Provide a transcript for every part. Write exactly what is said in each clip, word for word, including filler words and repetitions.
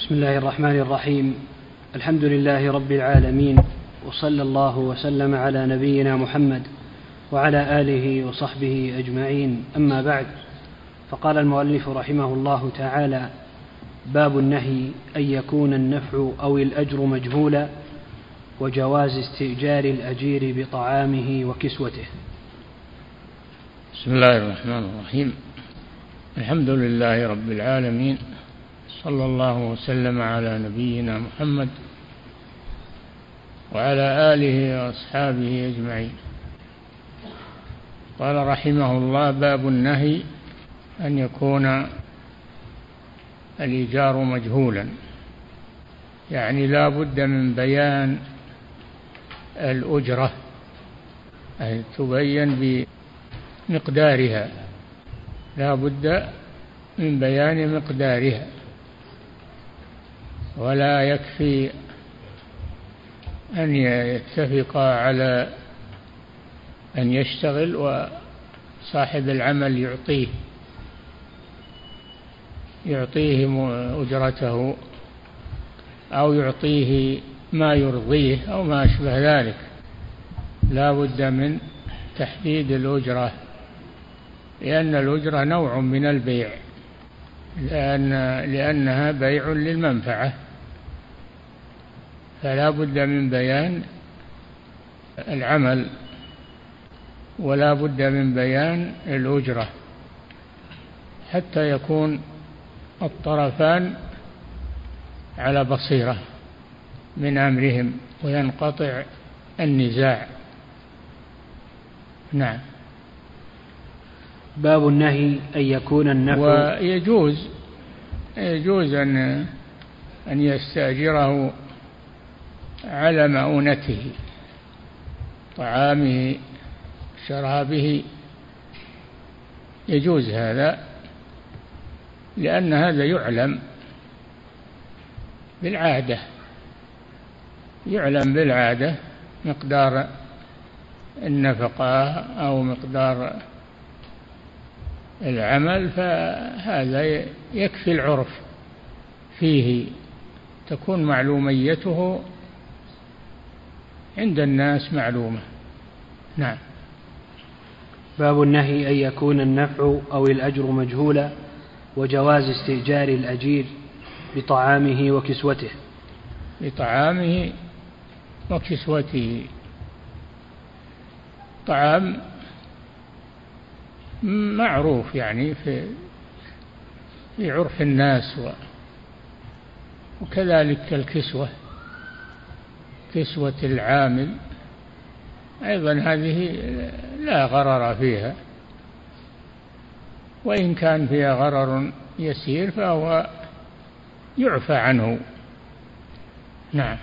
بسم الله الرحمن الرحيم. الحمد لله رب العالمين، وصلى الله وسلم على نبينا محمد وعلى آله وصحبه أجمعين، أما بعد. فقال المؤلف رحمه الله تعالى: باب النهي أن يكون النفع أو الأجر مجهولا، وجواز استئجار الأجير بطعامه وكسوته. بسم الله الرحمن الرحيم. الحمد لله رب العالمين، صلى الله وسلم على نبينا محمد وعلى آله وأصحابه أجمعين. قال رحمه الله: باب النهي أن يكون الإيجار مجهولا، يعني لا بد من بيان الأجرة، أي تبين بمقدارها، لا بد من بيان مقدارها، ولا يكفي أن يتفقا على أن يشتغل وصاحب العمل يعطيه يعطيه أجرته أو يعطيه ما يرضيه أو ما أشبه ذلك. لا بد من تحديد الأجرة، لأن الأجرة نوع من البيع، لأن لأنها بيع للمنفعة، فلا بد من بيان العمل ولا بد من بيان الأجرة، حتى يكون الطرفان على بصيرة من أمرهم وينقطع النزاع. نعم. باب النهي أن يكون النفع، ويجوز يجوز أن أن يستأجره على مؤونته، طعامه شرابه، يجوز هذا، لأن هذا يعلم بالعادة يعلم بالعادة مقدار النفقة أو مقدار العمل، فهذا يكفي العرف فيه، تكون معلوميته عند الناس معلومة. نعم. باب النهي أن يكون النفع أو الأجر مجهولا، وجواز استئجار الأجير بطعامه وكسوته. بطعامه وكسوته. طعام معروف يعني في في عرف الناس، وكذلك الكسوة، كسوة العامل أيضا هذه لا غرر فيها، وإن كان فيها غرر يسير فهو يعفى عنه. نعم.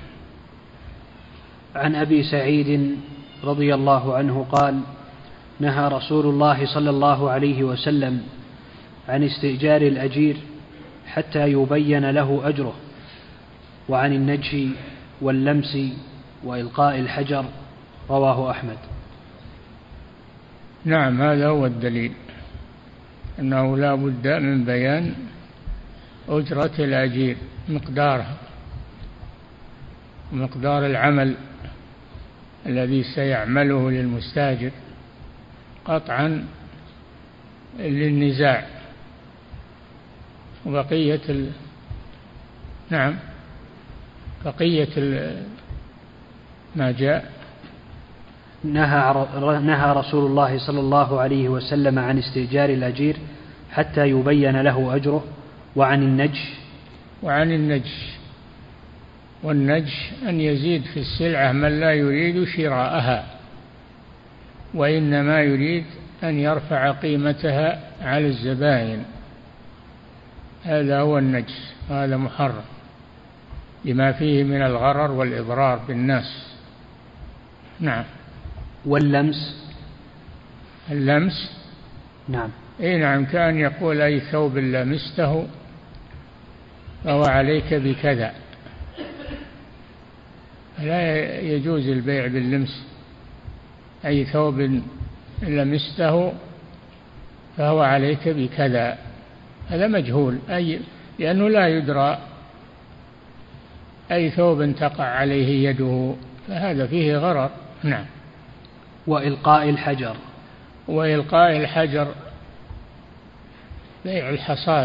عن أبي سعيد رضي الله عنه قال: نهى رسول الله صلى الله عليه وسلم عن استئجار الأجير حتى يبين له أجره، وعن النجش واللمس وإلقاء الحجر. رواه أحمد. نعم، هذا هو الدليل، أنه لا بد من بيان أجرة الأجير، مقدارها، مقدار العمل الذي سيعمله للمستاجر، قطعا للنزاع. وبقية ال... نعم بقية ال... ما جاء. نهى نهى رسول الله صلى الله عليه وسلم عن استئجار الأجير حتى يبين له أجره، وعن النجش وعن النجش والنجش أن يزيد في السلعة من لا يريد شراءها، وإنما يريد أن يرفع قيمتها على الزبائن، هذا هو النجس، هذا محرم لما فيه من الغرر والإضرار بالناس. نعم. واللمس. اللمس. نعم. إيه نعم، كان يقول: أي ثوب لمسته فهو عليك بكذا. لا يجوز البيع باللمس، أي ثوب لمسته فهو عليك بكذا، هذا مجهول، أي لأنه لا يدرى أي ثوب تقع عليه يده، فهذا فيه غرر. نعم. وإلقاء الحجر. وإلقاء الحجر بيع الحصاة،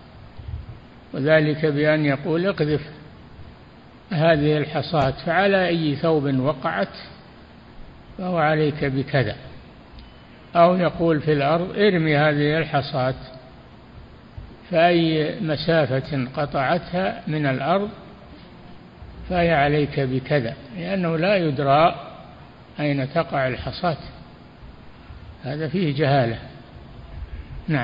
وذلك بأن يقول اقذف هذه الحصاة فعلى أي ثوب وقعت فهو عليك بكذا، أو يقول في الأرض ارمي هذه الحصاة فأي مسافة قطعتها من الأرض فهي عليك بكذا، لأنه لا يدرى أين تقع الحصاة، هذا فيه جهالة. نعم.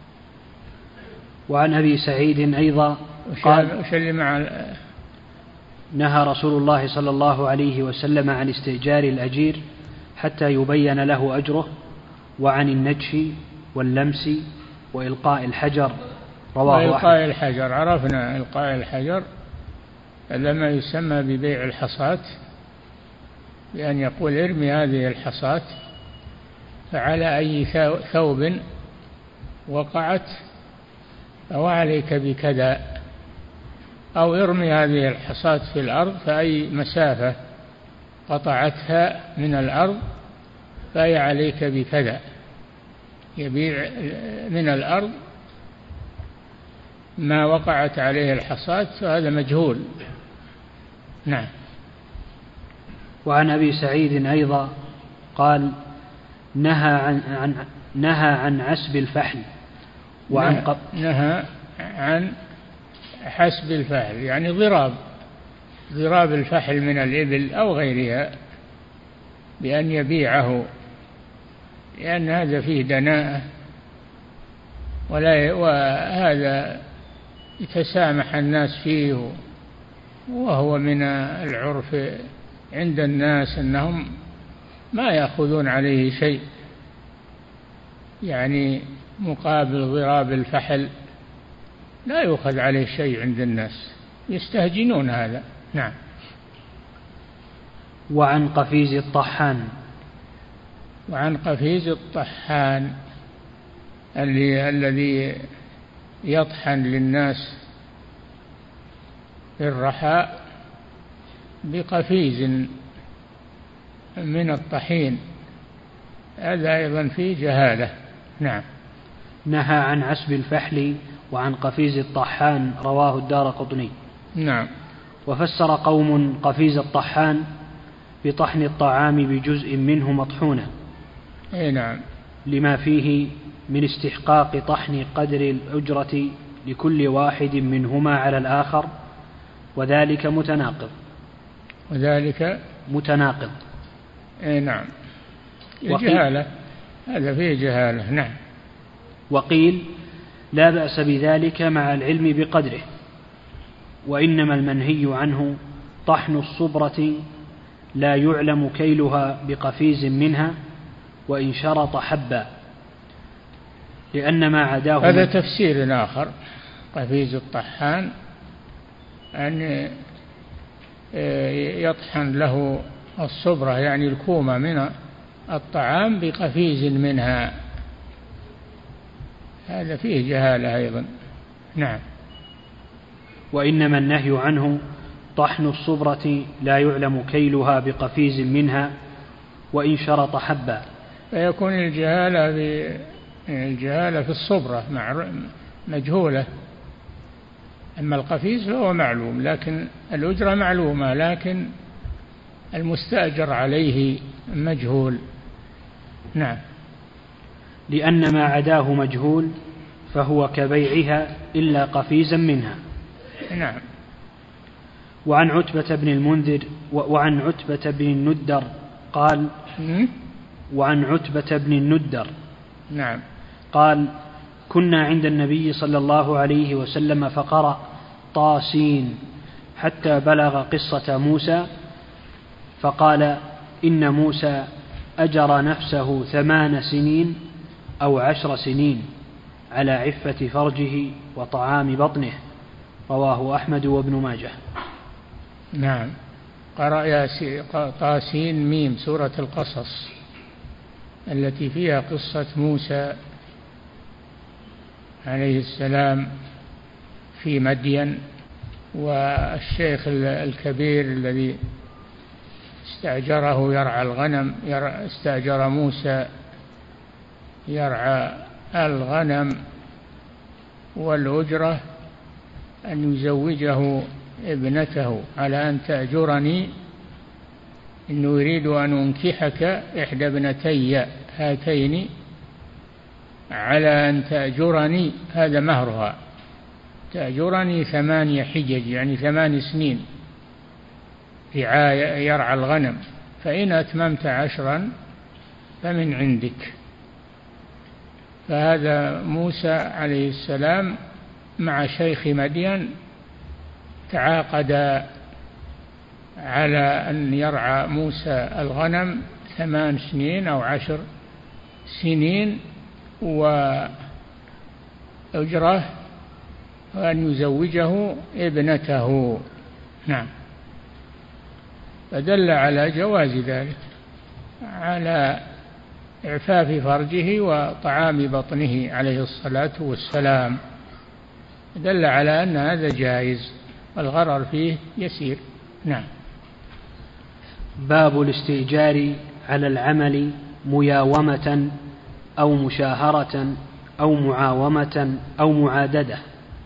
وعن أبي سعيد أيضا قال وش اللي مع نهى رسول الله صلى الله عليه وسلم عن استئجار الأجير حتى يبين له أجره، وعن النجش واللمس وإلقاء الحجر، رواه أحمد. وإلقاء الحجر عرفنا، إلقاء الحجر هذا ما يسمى ببيع الحصاة، بأن يقول ارمي هذه الحصاة فعلى أي ثوب وقعت فهو عليك بكذا، أو ارمي هذه الحصاة في الأرض فأي مسافة قطعتها من الأرض فهي عليك بكذا، يبيع من الأرض ما وقعت عليه الحصاة فهذا مجهول. نعم. وعن أبي سعيد أيضا قال نهى عن, عن نهى عن عسب الفحل، وعن نهى, نهى عن حسب الفحل يعني ضراب ضراب الفحل من الإبل أو غيرها بأن يبيعه، لأن هذا فيه دناءة، ولا وهذا يتسامح الناس فيه، وهو من العرف عند الناس أنهم ما يأخذون عليه شيء، يعني مقابل ضراب الفحل لا يؤخذ عليه شيء عند الناس، يستهجنون هذا. نعم. وعن قفيز الطحان. وعن قفيز الطحان اللي الذي يطحن للناس في الرحاء بقفيز من الطحين، هذا أيضا فيه جهالة. نعم. نهى عن عسب الفحل وعن قفيز الطحان، رواه الدارقطني. نعم. وفسر قوم قفيز الطحان بطحن الطعام بجزء منه مطحونا. أي نعم. لما فيه من استحقاق طحن قدر الأجرة لكل واحد منهما على الآخر، وذلك متناقض. وذلك متناقض. أي نعم. جهالة، هذا فيه جهالة. نعم. وقيل لا بأس بذلك مع العلم بقدره، وإنما المنهي عنه طحن الصبرة لا يعلم كيلها بقفيز منها وإن شرط حبا، لأن ما عداه هذا تفسير آخر. قفيز الطحان أن يطحن له الصبرة يعني الكومة من الطعام بقفيز منها، هذا فيه جهالة أيضا. نعم. وإنما النهي عنه طحن الصبرة لا يعلم كيلها بقفيز منها وإن شرط حبا، فيكون الجهالة الجهالة في الصبرة مجهولة، أما القفيز فهو معلوم، لكن الأجرة معلومة، لكن المستأجر عليه مجهول. نعم. لأن ما عداه مجهول فهو كبيعها إلا قفيزا منها. نعم. وعن عتبة بن المنذر وعن عتبة بن الندر قال وعن عتبة بن الندر نعم قال كنا عند النبي صلى الله عليه وسلم فقرأ طاسين حتى بلغ قصة موسى، فقال إن موسى أجر نفسه ثمان سنين أو عشر سنين على عفة فرجه وطعام بطنه، رواه أحمد وابن ماجه. نعم. قرأ طاسين ميم سورة القصص التي فيها قصة موسى عليه السلام في مدين والشيخ الكبير الذي استأجره يرعى الغنم، استأجر موسى يرعى الغنم، والأجرة أن يزوجه ابنته على أن تأجرني، إنه يريد أن أنكحك إحدى ابنتي هاتين على أن تأجرني، هذا مهرها، تأجرني ثمانية حجج يعني ثمان سنين رعاية يرعى الغنم، فإن أتممت عشرا فمن عندك. فهذا موسى عليه السلام مع شيخ مدين تعاقد على أن يرعى موسى الغنم ثمان سنين أو عشر سنين وأجره، وأن يزوجه ابنته. نعم. فدل على جواز ذلك، على إعفاف فرجه وطعام بطنه عليه الصلاة والسلام، دل على أن هذا جائز والغرر فيه يسير. نعم. باب الاستئجار على العمل مياومة أو مشاهرة أو معاومة أو معاددة.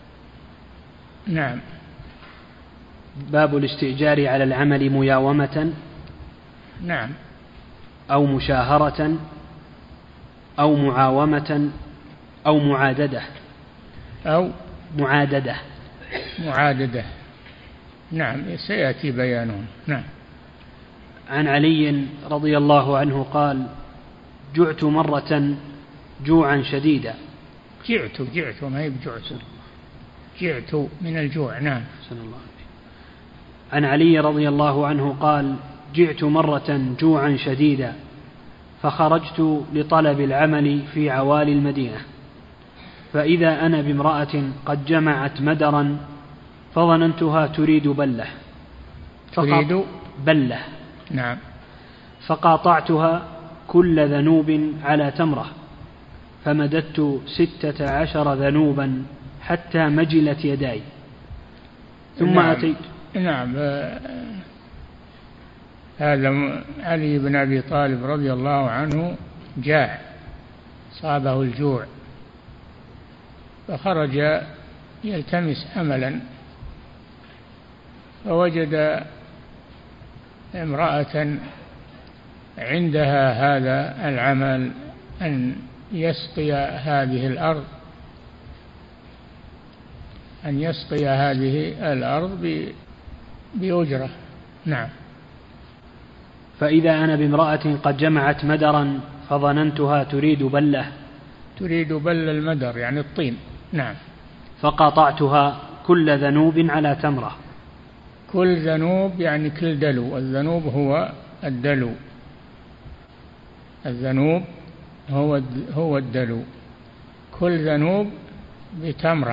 نعم. باب الاستئجار على العمل مياومة نعم أو مشاهرة أو معاومة أو معاددة أو معاددة معاددة نعم، سيأتي بيانه. نعم. عن علي رضي الله عنه قال: جعت مرة جوعا شديدا. جعت جعت ما هي بجعت، جعت من الجوع. نعم. الله. عن علي رضي الله عنه قال: جعت مرة جوعا شديدا فخرجت لطلب العمل في عوالي المدينة، فإذا أنا بامرأة قد جمعت مدرا فظننتها تريد بلة تريد بلة. نعم. فقاطعتها كل ذنوب على تمرة، فمددت ستة عشر ذنوبا حتى مجلت يداي، ثم نعم. أتيت. نعم. هذا علي بن أبي طالب رضي الله عنه جاع، صابه الجوع، فخرج يلتمس أملا، فوجد امرأة عندها هذا العمل، أن يسقي هذه الأرض أن يسقي هذه الأرض بأجرة. نعم. فإذا أنا بامرأة قد جمعت مدرا فظننتها تريد بلة تريد بل المدر يعني الطين. نعم. فقاطعتها كل ذنوب على تمرة. كل ذنوب يعني كل دلو، الذنوب هو الدلو، الذنوب هو هو الدلو، كل ذنوب بتمرة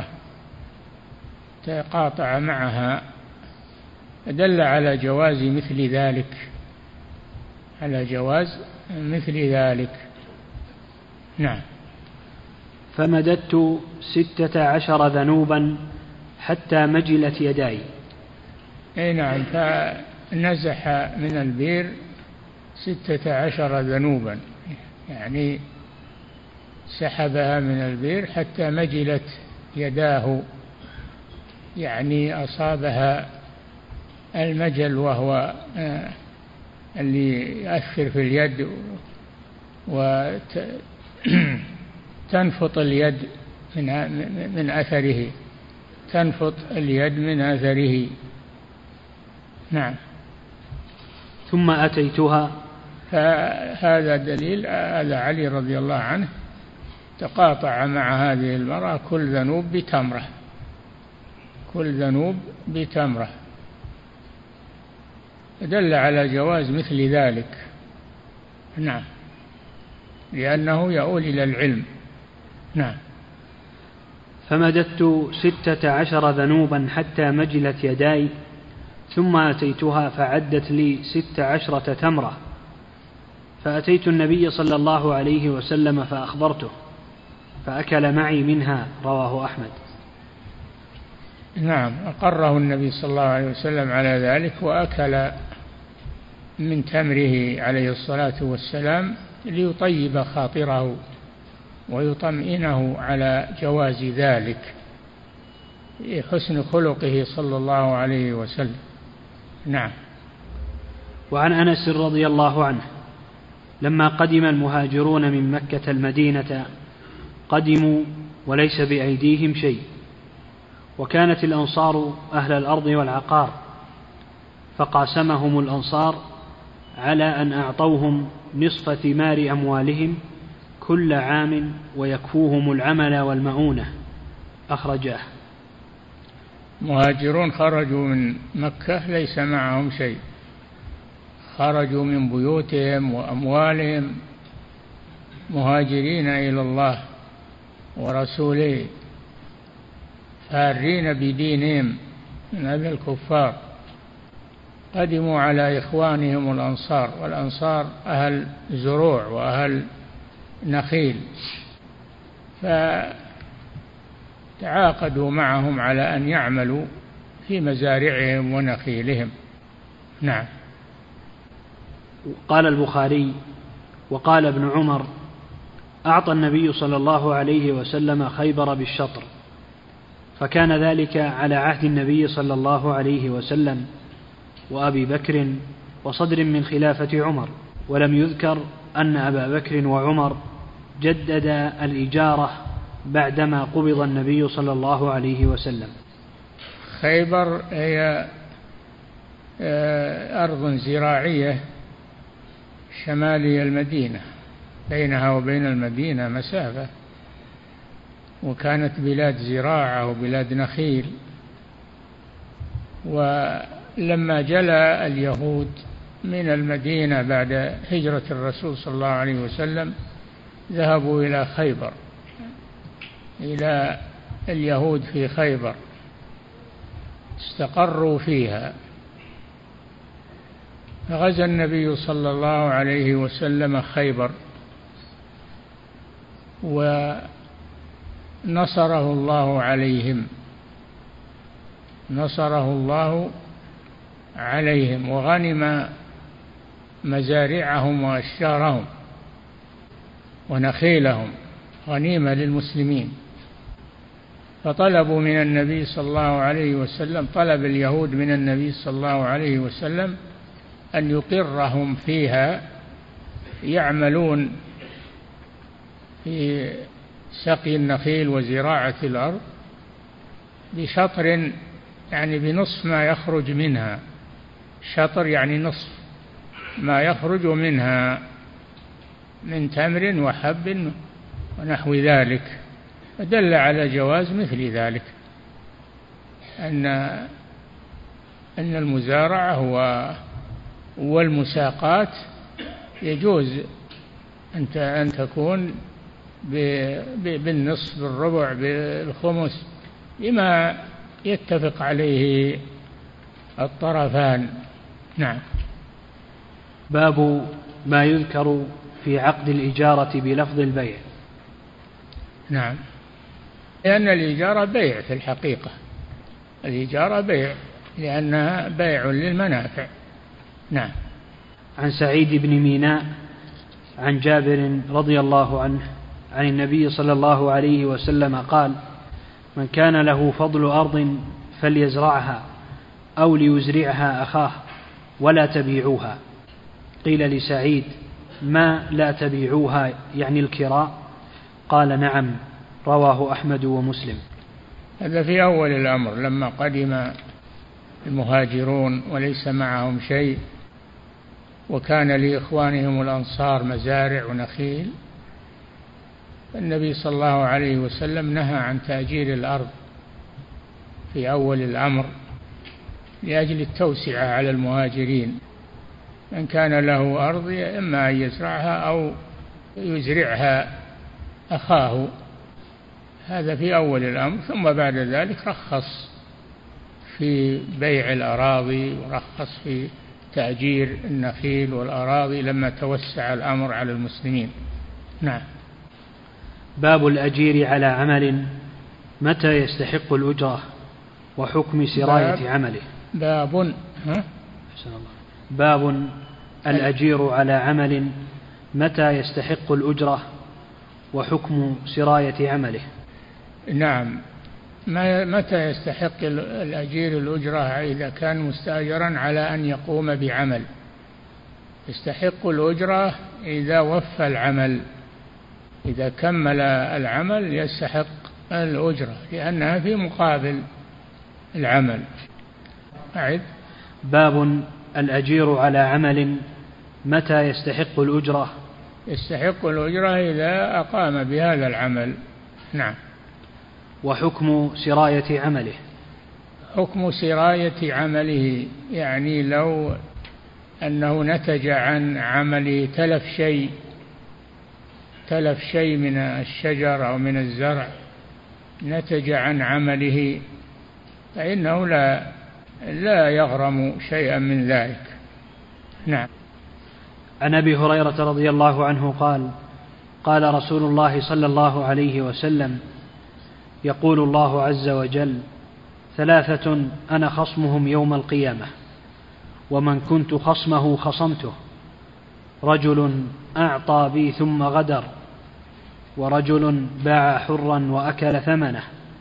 تقاطع معها، دل على جواز مثل ذلك، على جواز مثل ذلك. نعم. فمددت ستة عشر ذنوبا حتى مجلت يداي. اي نعم. فنزح من البير ستة عشر ذنوبا، يعني سحبها من البير حتى مجلت يداه، يعني أصابها المجل، وهو اللي يؤثر في اليد وتنفط اليد من من أثره، تنفط اليد من أثره. نعم. ثم أتيتها. فهذا دليل، هذا علي رضي الله عنه تقاطع مع هذه المرأة كل ذنوب بتمرة، كل ذنوب بتمرة، دل على جواز مثل ذلك. نعم. لأنه يؤول إلى العلم. نعم. فمددت ستة عشر ذنوبا حتى مجلت يداي، ثم أتيتها فعدت لي ست عشرة تمرة، فأتيت النبي صلى الله عليه وسلم فأخبرته، فأكل معي منها. رواه أحمد. نعم، أقره النبي صلى الله عليه وسلم على ذلك، وأكل من تمره عليه الصلاة والسلام ليطيب خاطره ويطمئنه على جواز ذلك، حسن خلقه صلى الله عليه وسلم. نعم. وعن أنس رضي الله عنه لما قدم المهاجرون من مكة المدينة قدموا وليس بأيديهم شيء، وكانت الأنصار أهل الأرض والعقار، فقاسمهم الأنصار على أن أعطوهم نصف ثمار أموالهم كل عام ويكفوهم العمل والمؤونة. أخرجاه. مهاجرون خرجوا من مكة ليس معهم شيء، خرجوا من بيوتهم وأموالهم مهاجرين إلى الله ورسوله، فارين بدينهم من أهل الكفار، قدموا على إخوانهم الأنصار، والأنصار أهل زروع وأهل نخيل، فتعاقدوا معهم على أن يعملوا في مزارعهم ونخيلهم. نعم. قال البخاري: وقال ابن عمر: أعطى النبي صلى الله عليه وسلم خيبر بالشطر، فكان ذلك على عهد النبي صلى الله عليه وسلم وأبي بكر وصدر من خلافة عمر، ولم يذكر أن أبا بكر وعمر جدد الإجارة بعدما قبض النبي صلى الله عليه وسلم. خيبر هي أرض زراعية شمالي المدينة، بينها وبين المدينة مسافة، وكانت بلاد زراعة وبلاد نخيل. ولما جلى اليهود من المدينة بعد هجرة الرسول صلى الله عليه وسلم ذهبوا إلى خيبر، إلى اليهود في خيبر، استقروا فيها. فغزا النبي صلى الله عليه وسلم خيبر ونصره الله عليهم، نصره الله عليهم وغنم مزارعهم وأشجارهم ونخيلهم غنيمة للمسلمين. فطلبوا من النبي صلى الله عليه وسلم، طلب اليهود من النبي صلى الله عليه وسلم أن يقرهم فيها يعملون في سقي النخيل وزراعة الأرض بشطر، يعني بنصف ما يخرج منها، شطر يعني نصف ما يخرج منها من تمر وحب ونحو ذلك. فدل على جواز مثل ذلك، أن أن المزارعة والمساقات يجوز أن تكون بالنصف، بالربع، بالخمس، بما يتفق عليه الطرفان. نعم. باب ما يذكر في عقد الإجارة بلفظ البيع. نعم، لأن الإجارة بيع في الحقيقة، الإجارة بيع لأنها بيع للمنافع. نعم. عن سعيد بن ميناء عن جابر رضي الله عنه عن النبي صلى الله عليه وسلم قال: من كان له فضل أرض فليزرعها أو ليزرعها أخاه ولا تبيعوها. قيل لسعيد: ما لا تبيعوها يعني الكراء؟ قال: نعم. رواه أحمد ومسلم. هذا في أول الأمر لما قدم المهاجرون وليس معهم شيء، وكان لإخوانهم الأنصار مزارع ونخيل، النبي صلى الله عليه وسلم نهى عن تأجير الأرض في أول الأمر لأجل التوسعة على المهاجرين. من كان له أرض إما أن يزرعها أو يزرعها أخاه، هذا في أول الأمر. ثم بعد ذلك رخص في بيع الأراضي ورخص في تأجير النخيل والأراضي لما توسع الأمر على المسلمين. نعم. باب الأجير على عمل متى يستحق الأجرة. وحكم سراية باب عمله. باب ها؟ باب الأجير على عمل متى يستحق الأجرة وحكم سراية عمله. نعم، متى يستحق الأجير الأجرة؟ إذا كان مستأجرا على أن يقوم بعمل، يستحق الأجرة إذا وفى العمل، إذا كمل العمل يستحق الأجرة لأنها في مقابل العمل. أعد. باب الأجير على عمل متى يستحق الأجرة. يستحق الأجرة إذا أقام بهذا العمل. نعم. وحكم سراية عمله. حكم سراية عمله يعني لو أنه نتج عن عمله تلف شيء تلف شيء من الشجر أو من الزرع، نتج عن عمله، فإنه لا لا يغرم شيئا من ذلك. نعم. عن أبي هريرة رضي الله عنه قال: قال رسول الله صلى الله عليه وسلم: يقول الله عز وجل: ثلاثة أنا خصمهم يوم القيامة، ومن كنت خصمه خصمته، رجل أعطى بي ثم غدر، ورجل باع حرا وأكل ثمنه،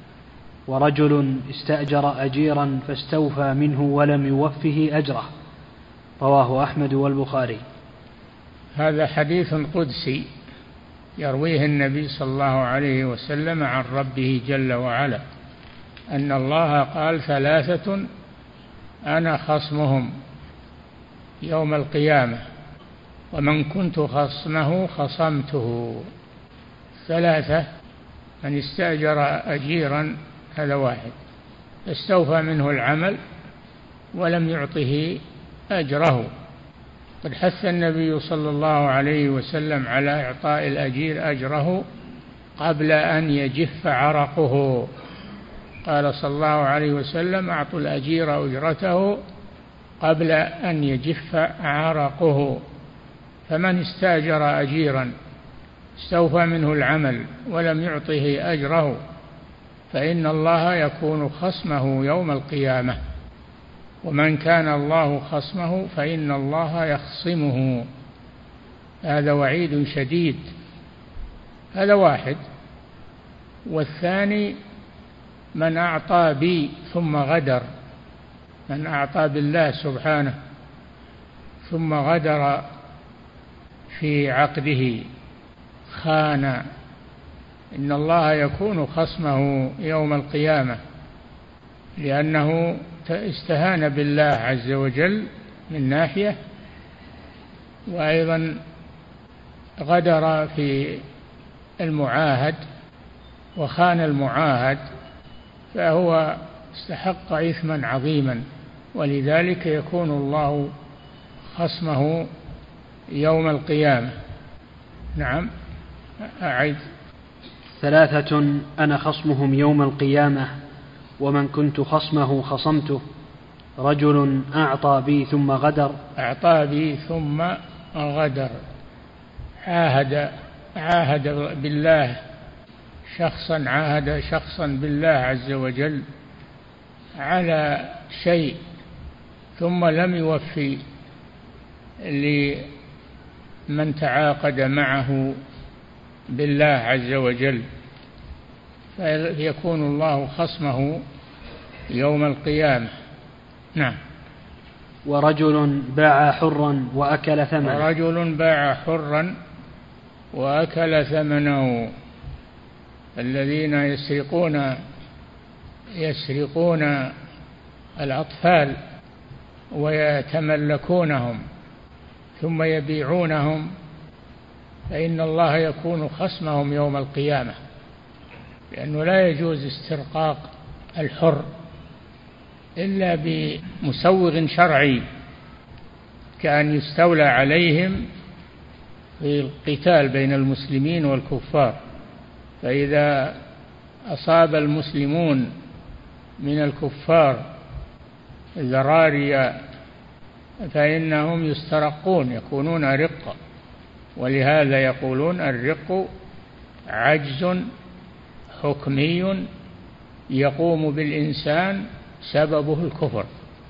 ورجل استأجر أجيرا فاستوفى منه ولم يوفه أجره. رواه أحمد والبخاري. هذا حديث قدسي يرويه النبي صلى الله عليه وسلم عن ربه جل وعلا، أن الله قال: ثلاثة أنا خصمهم يوم القيامة، ومن كنت خصمه خصمته. ثلاثة: من استأجر أجيرا، هذا واحد، استوفى منه العمل ولم يعطه أجره. قد حث النبي صلى الله عليه وسلم على إعطاء الأجير أجره قبل أن يجف عرقه. قال صلى الله عليه وسلم: أعطوا الأجير أجرته قبل أن يجف عرقه. فمن استأجر أجيرا استوفى منه العمل ولم يعطه أجره فإن الله يكون خصمه يوم القيامة، ومن كان الله خصمه فإن الله يخصمه. هذا وعيد شديد. هذا واحد. والثاني: من أعطى بي ثم غدر، من أعطى بالله سبحانه ثم غدر في عقده، خان، إن الله يكون خصمه يوم القيامة، لأنه استهان بالله عز وجل من ناحية، وأيضا غدر في المعاهد وخان المعاهد، فهو استحق إثما عظيما، ولذلك يكون الله خصمه يوم القيامة. نعم. أعد. ثلاثة أنا خصمهم يوم القيامة، ومن كنت خصمه خصمته، رجل أعطى بي ثم غدر. أعطى بي ثم غدر، عاهد عاهد بالله شخصا، عاهد شخصا بالله عز وجل على شيء ثم لم يوفي لمن تعاقد معه بالله عز وجل، فيكون الله خصمه يوم القيامة. نعم. ورجل باع حرا وأكل ثمنه. ورجل باع حرا وأكل ثمنه. الذين يسرقون يسرقون الأطفال ويتملكونهم ثم يبيعونهم، فإن الله يكون خصمهم يوم القيامة، لأنه لا يجوز استرقاق الحر إلا بمسوغ شرعي، كأن يستولى عليهم في القتال بين المسلمين والكفار، فإذا أصاب المسلمون من الكفار ذراري فإنهم يسترقون، يكونون رقا، ولهذا يقولون الرق عجز حكمي يقوم بالإنسان سببه الكفر،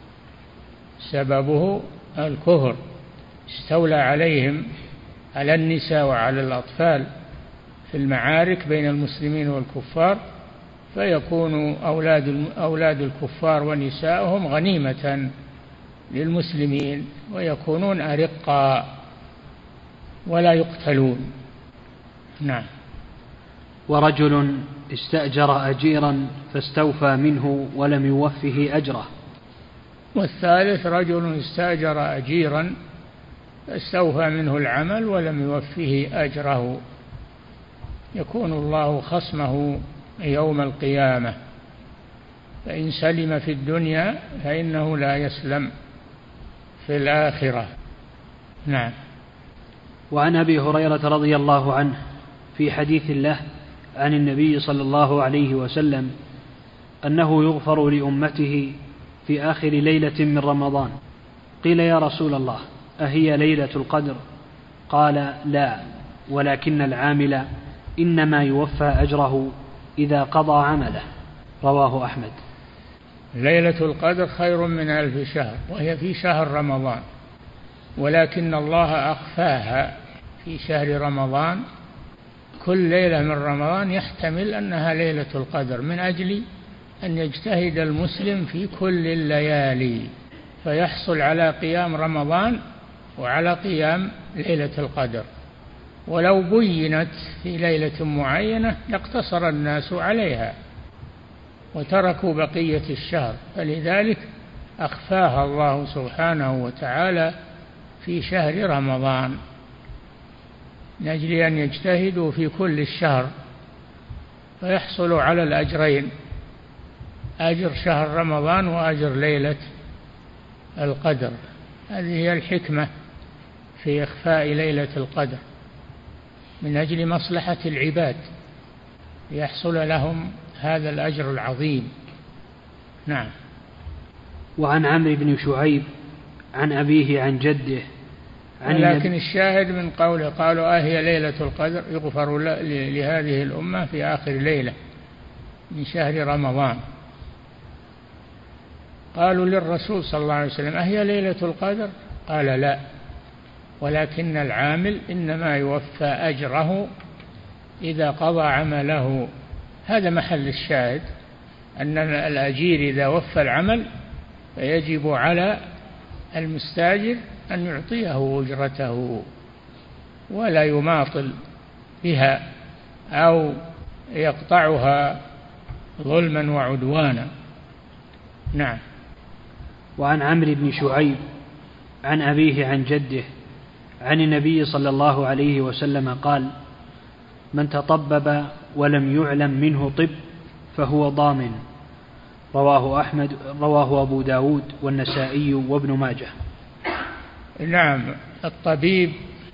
سببه الكفر، استولى عليهم على النساء وعلى الأطفال في المعارك بين المسلمين والكفار، فيكون أولاد أولاد الكفار ونساءهم غنيمة للمسلمين ويكونون أرقاء ولا يقتلون. نعم. ورجل استأجر أجيرا فاستوفى منه ولم يوفه أجره. والثالث رجل استأجر أجيرا فاستوفى منه العمل ولم يوفه أجره، يكون الله خصمه يوم القيامة، فإن سلم في الدنيا فإنه لا يسلم في الآخرة. نعم. وعن أبي هريرة رضي الله عنه في حديث له عن النبي صلى الله عليه وسلم أنه يغفر لأمته في آخر ليلة من رمضان. قيل يا رسول الله أهي ليلة القدر؟ قال لا، ولكن العامل إنما يوفى أجره إذا قضى عمله. رواه أحمد. ليلة القدر خير من ألف شهر، وهي في شهر رمضان، ولكن الله أخفاها في شهر رمضان. كل ليلة من رمضان يحتمل أنها ليلة القدر من أجل أن يجتهد المسلم في كل الليالي فيحصل على قيام رمضان وعلى قيام ليلة القدر. ولو بينت في ليلة معينة لاقتصر الناس عليها وتركوا بقية الشهر، فلذلك أخفاها الله سبحانه وتعالى في شهر رمضان من أجل أن يجتهدوا في كل الشهر فيحصلوا على الأجرين، أجر شهر رمضان وأجر ليلة القدر. هذه هي الحكمة في إخفاء ليلة القدر، من أجل مصلحة العباد يحصل لهم هذا الأجر العظيم. نعم. وعن عمرو بن شعيب عن أبيه عن جده عن لكن الشاهد من قوله قالوا آهي ليلة القدر يغفر لهذه الأمة في آخر ليلة من شهر رمضان. قالوا للرسول صلى الله عليه وسلم أهي ليلة القدر؟ قال لا، ولكن العامل إنما يوفى أجره إذا قضى عمله. هذا محل الشاهد، أن الأجير إذا وفى العمل فيجب على المستاجر أن يعطيه أجرته ولا يماطل بها أو يقطعها ظلما وعدوانا. نعم. وعن عمرو بن شعيب عن أبيه عن جده عن النبي صلى الله عليه وسلم قال: من تطبب ولم يعلم منه طب فهو ضامن. رواه أحمد رواه أبو داود والنسائي وابن ماجه. نعم. الطبيب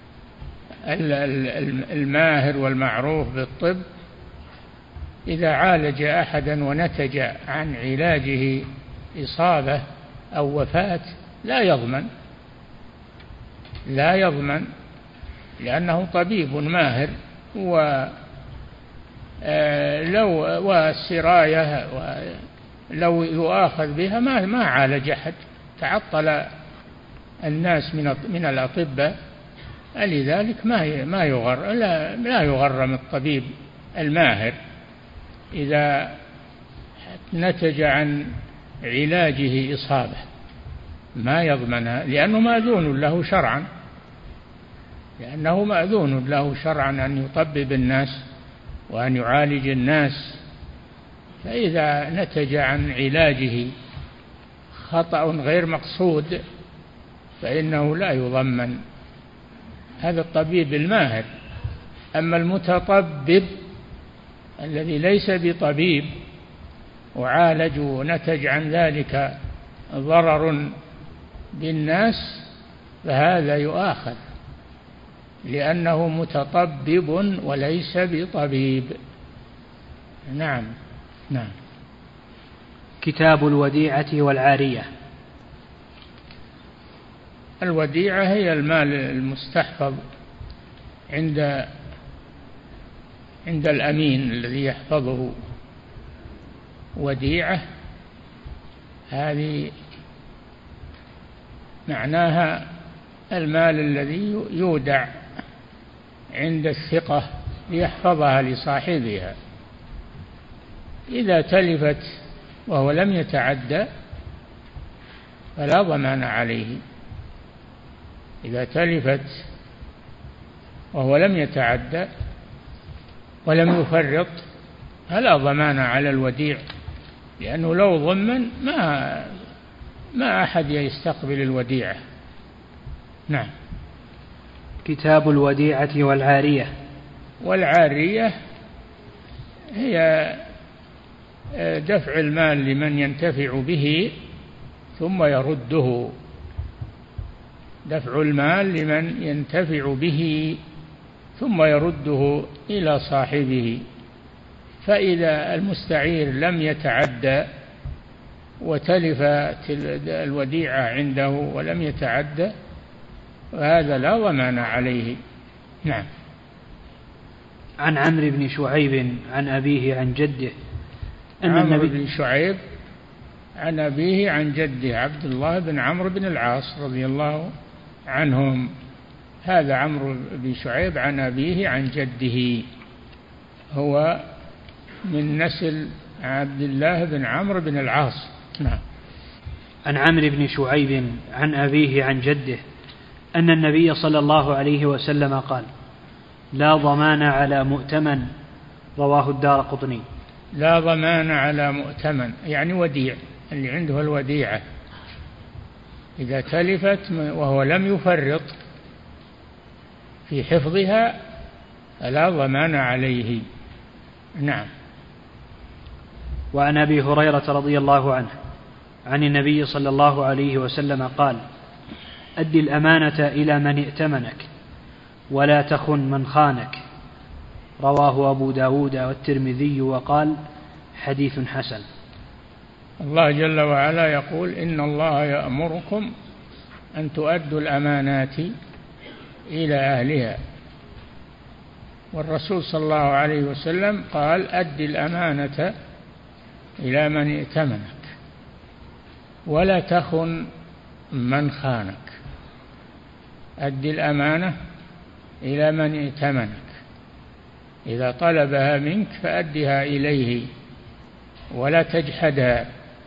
الماهر والمعروف بالطب إذا عالج أحدا ونتج عن علاجه إصابة أو وفاة لا يضمن لا يضمن لأنه طبيب ماهر، ولو والسراية لو يؤاخذ بها ما ما عالج أحد، تعطل الناس من من الأطباء، لذلك ما ما يغر لا لا يغرم الطبيب الماهر إذا نتج عن علاجه إصابة، ما يضمنها لأنه مأذون له شرعا لأنه مأذون له شرعا أن يطبب الناس وأن يعالج الناس. فإذا نتج عن علاجه خطأ غير مقصود فإنه لا يضمن، هذا الطبيب الماهر. أما المتطبب الذي ليس بطبيب وعالج ونتج عن ذلك ضرر بالناس فهذا يؤاخذ لأنه متطبب وليس بطبيب. نعم. نعم. كتاب الوديعة والعارية. الوديعة هي المال المستحفظ عند عند الأمين الذي يحفظه. وديعة هذه معناها المال الذي يودع عند الثقة ليحفظها لصاحبها. إذا تلفت وهو لم يتعدى فلا ضمان عليه. إذا تلفت وهو لم يتعدى ولم يفرط فلا ضمان على الوديع، لأنه لو ضمن ما ما أحد يستقبل الوديعة. نعم. كتاب الوديعة والعارية. والعارية هي دفع المال لمن ينتفع به ثم يرده، دفع المال لمن ينتفع به ثم يرده إلى صاحبه. فإذا المستعير لم يتعدى وتلفت الوديعة عنده ولم يتعدى وهذا لا ضمان عليه. نعم. عن عمرو بن شعيب عن أبيه عن جده أن عمرو بن شعيب عن أبيه عن جده عبد الله بن عمرو بن العاص رضي الله عنهم. هذا عمرو بن شعيب عن أبيه عن جده، هو من نسل عبد الله بن عمرو بن العاص. نعم. عن عمرو بن شعيب عن أبيه عن جده أن النبي صلى الله عليه وسلم قال: لا ضمان على مؤتمن. رواه الدارقطني. لا ضمان على مؤتمن يعني وديع، اللي عنده الوديعة إذا تلفت وهو لم يفرط في حفظها فلا ضمان عليه. نعم. وعن أبي هريرة رضي الله عنه عن النبي صلى الله عليه وسلم قال: أد الأمانة إلى من ائتمنك ولا تخن من خانك. رواه أبو داود والترمذي وقال: حديث حسن. الله جل وعلا يقول: إن الله يأمركم أن تؤدوا الأمانات إلى أهلها. والرسول صلى الله عليه وسلم قال: أد الأمانة إلى من ائتمنك ولا تخن من خانك. أد الأمانة إلى من ائتمنك، إذا طلبها منك فأدها إليه ولا تجحدها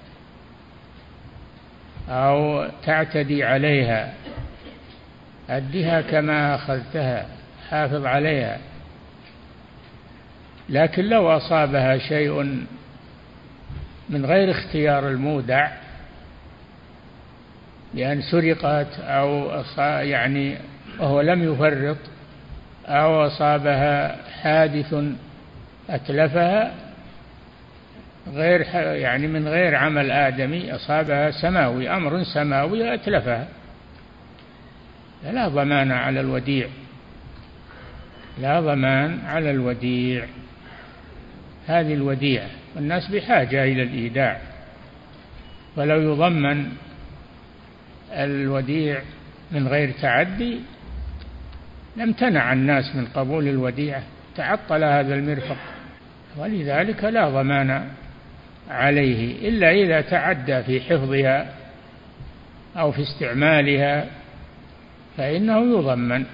أو تعتدي عليها، أدها كما أخذتها، حافظ عليها. لكن لو أصابها شيء من غير اختيار المودع، لأن سرقت أو يعني وهو لم يفرط، أو أصابها حادث أتلفها غير يعني من غير عمل آدمي، أصابها سماوي، أمر سماوي أتلفها، لا ضمان على الوديع، لا ضمان على الوديع. هذه الوديعة والناس بحاجة إلى الإيداع، ولو يضمن الوديع من غير تعدي لم تنع الناس من قبول الوديعة، تعطل هذا المرفق، ولذلك لا ضمان عليه إلا إذا تعدى في حفظها أو في استعمالها فإنه يضمن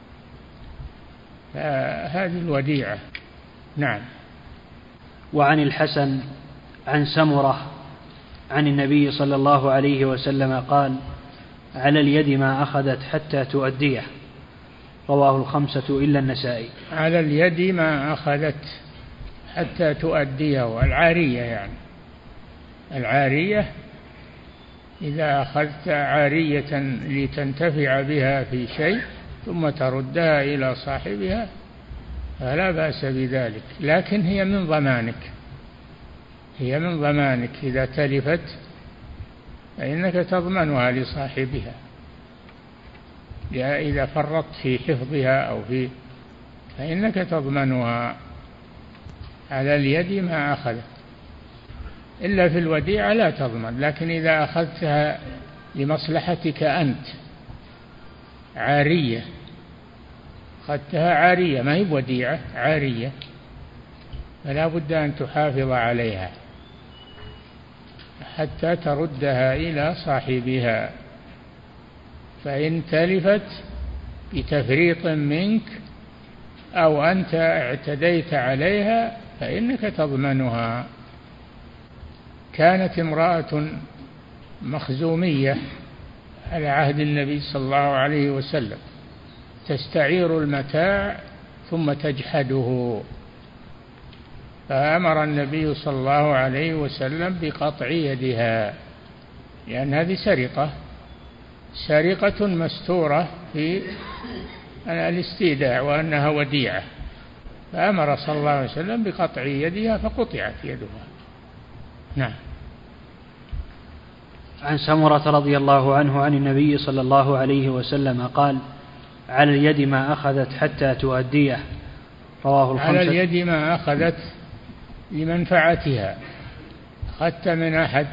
هذه الوديعة. نعم. وعن الحسن عن سمرة عن النبي صلى الله عليه وسلم قال: على اليد ما أخذت حتى تؤديه. رواه الخمسة إلا النسائي. على اليد ما أخذت حتى تؤديه، العارية يعني، العارية إذا أخذت عارية لتنتفع بها في شيء ثم تردها إلى صاحبها فلا بأس بذلك، لكن هي من ضمانك، هي من ضمانك إذا تلفت فإنك تضمنها لصاحبها، إذا فرطت في حفظها أو في فإنك تضمنها. على اليد ما أخذت، إلا في الوديعة لا تضمن، لكن إذا أخذتها لمصلحتك أنت عارية، أخذتها عارية ما هي وديعة، عارية، فلا بد أن تحافظ عليها. حتى تردها إلى صاحبها، فإن تلفت بتفريط منك أو أنت اعتديت عليها فإنك تضمنها. كانت امرأة مخزومية على عهد النبي صلى الله عليه وسلم تستعير المتاع ثم تجحده، فأمر النبي صلى الله عليه وسلم بقطع يدها، لأن هذه سرقة سرقة مستورة في الاستيداع وأنها وديعة، فأمر صلى الله عليه وسلم بقطع يدها فقطعت يدها. نعم. عن سمرة رضي الله عنه عن النبي صلى الله عليه وسلم قال: على اليد ما أخذت حتى تؤديه، رواه الخمسة. على اليد ما أخذت لمنفعتها، أخذت من أحد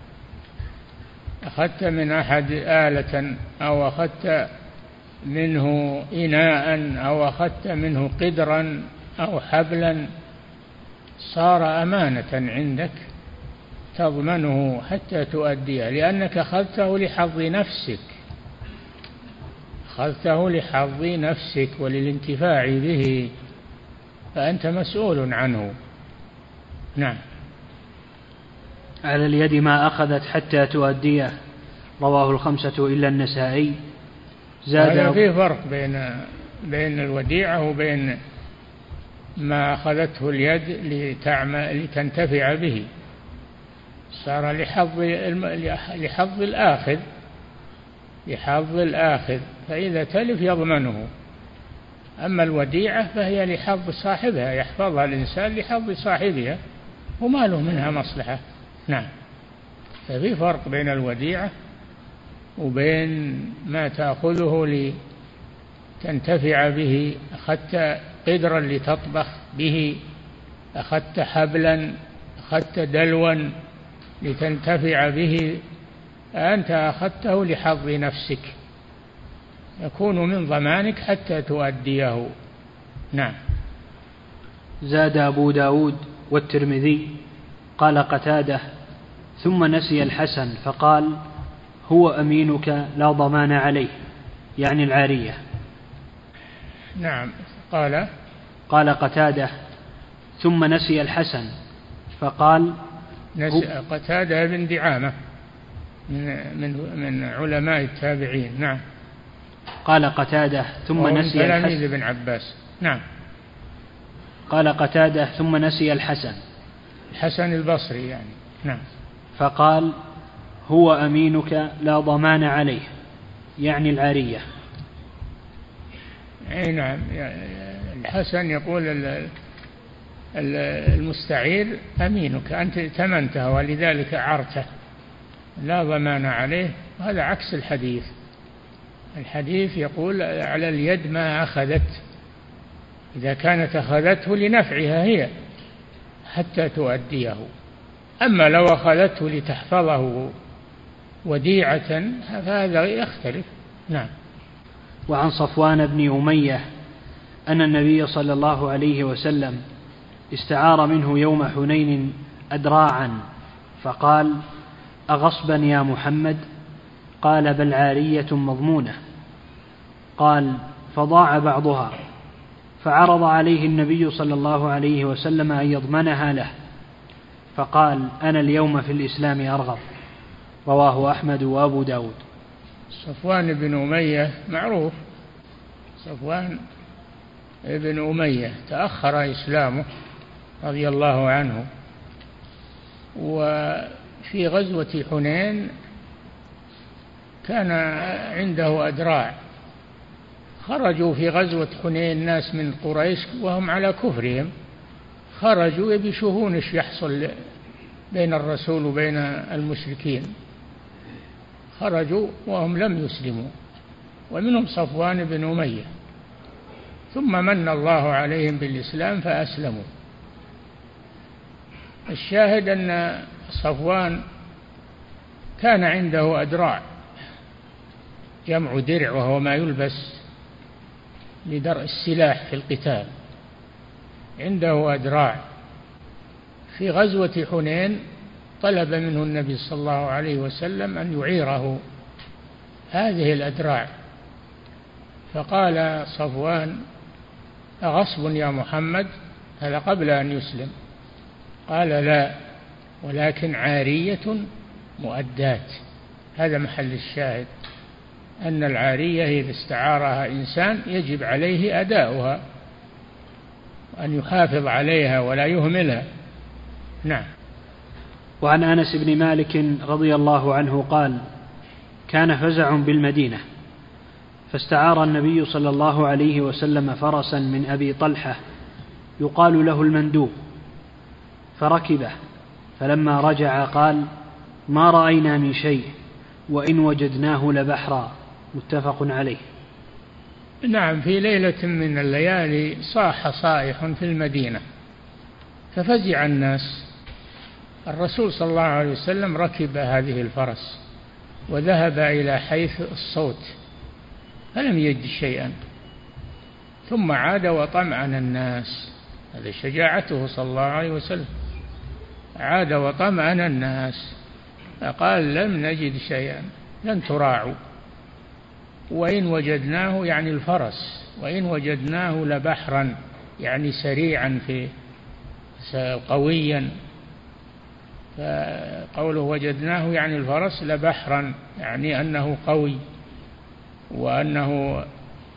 أخذت من أحد آلة أو أخذت منه إناء أو أخذت منه قدرا أو حبلا، صار أمانة عندك تضمنه حتى تؤديه، لأنك أخذته لحظ نفسك أخذته لحظ نفسك وللانتفاع به، فأنت مسؤول عنه. نعم. على اليد ما أخذت حتى تؤديه، رواه الخمسة إلا النسائي. زاد. هذا فيه فرق بين بين الوديعة وبين ما أخذته اليد لتعمل لتنتفع به، صار لحظ لحظ الآخذ لحظ الآخذ فإذا تلف يضمنه. أما الوديعة فهي لحظ صاحبها، يحفظها الإنسان لحظ صاحبها وما له منها مصلحة. نعم. ففي فرق بين الوديعة وبين ما تأخذه لتنتفع به. أخذت قدرا لتطبخ به، أخذت حبلا، أخذت دلوا لتنتفع به، أنت أخذته لحظ نفسك، يكون من ضمانك حتى تؤديه. نعم. زاد أبو داود والترمذي قال قتادة: ثم نسي الحسن فقال: هو أمينك لا ضمان عليه، يعني العارية. نعم. قال قال قتادة: ثم نسي الحسن فقال. نسي قتادة بن دعامة من من من علماء التابعين. نعم. قال قتادة: ثم نسي الحسن بن عباس. نعم. قال قتادة: ثم نسي الحسن الحسن البصري يعني. نعم. فقال: هو أمينك لا ضمان عليه، يعني العارية. أي نعم. الحسن يقول المستعير أمينك، أنت ائتمنته ولذلك أعرته لا ضمان عليه، وهذا عكس الحديث. الحديث يقول على اليد ما أخذت، إذا كانت أخذته لنفعها هي حتى تؤديه، أما لو أخذته لتحفظه وديعة فهذا يختلف. نعم. وعن صفوان بن أمية أن النبي صلى الله عليه وسلم استعار منه يوم حنين أدراعا فقال: أغصبا يا محمد؟ قال: بل عارية مضمونة. قال: فضاع بعضها، فعرض عليه النبي صلى الله عليه وسلم أن يضمنها له، فقال: أنا اليوم في الإسلام أرغب. رواه أحمد وأبو داود. صفوان بن أمية معروف، صفوان بن أمية تأخر إسلامه رضي الله عنه، وفي غزوة حنين كان عنده أدراع. خرجوا في غزوة حنين ناس من قريش وهم على كفرهم، خرجوا يبشهون ايش يحصل بين الرسول وبين المشركين، خرجوا وهم لم يسلموا، ومنهم صفوان بن أمية، ثم من الله عليهم بالإسلام فأسلموا. الشاهد أن صفوان كان عنده أدراع، جمع درع وهو ما يلبس لدرء السلاح في القتال، عنده أدراع. في غزوة حنين طلب منه النبي صلى الله عليه وسلم أن يعيره هذه الأدراع، فقال صفوان: أغصب يا محمد؟ هذا قبل أن يسلم. قال: لا، ولكن عارية مؤدات. هذا محل الشاهد، أن العارية إذا استعارها إنسان يجب عليه أداؤها، أن يحافظ عليها ولا يهملها. نعم. وعن أنس بن مالك رضي الله عنه قال: كان فزع بالمدينة، فاستعار النبي صلى الله عليه وسلم فرسا من أبي طلحة يقال له المندوب، فركبه، فلما رجع قال: ما رأينا من شيء وإن وجدناه لبحرا. متفق عليه. نعم. في ليلة من الليالي صاح صائح في المدينة ففزع الناس. الرسول صلى الله عليه وسلم ركب هذه الفرس وذهب إلى حيث الصوت فلم يجد شيئا، ثم عاد وطمأن الناس. هذه شجاعته صلى الله عليه وسلم، عاد وطمأن الناس فقال: لم نجد شيئا، لن تراعوا، وإن وجدناه يعني الفرس، وإن وجدناه لبحرا يعني سريعا في قويا. فقوله وجدناه يعني الفرس، لبحرا يعني أنه قوي وأنه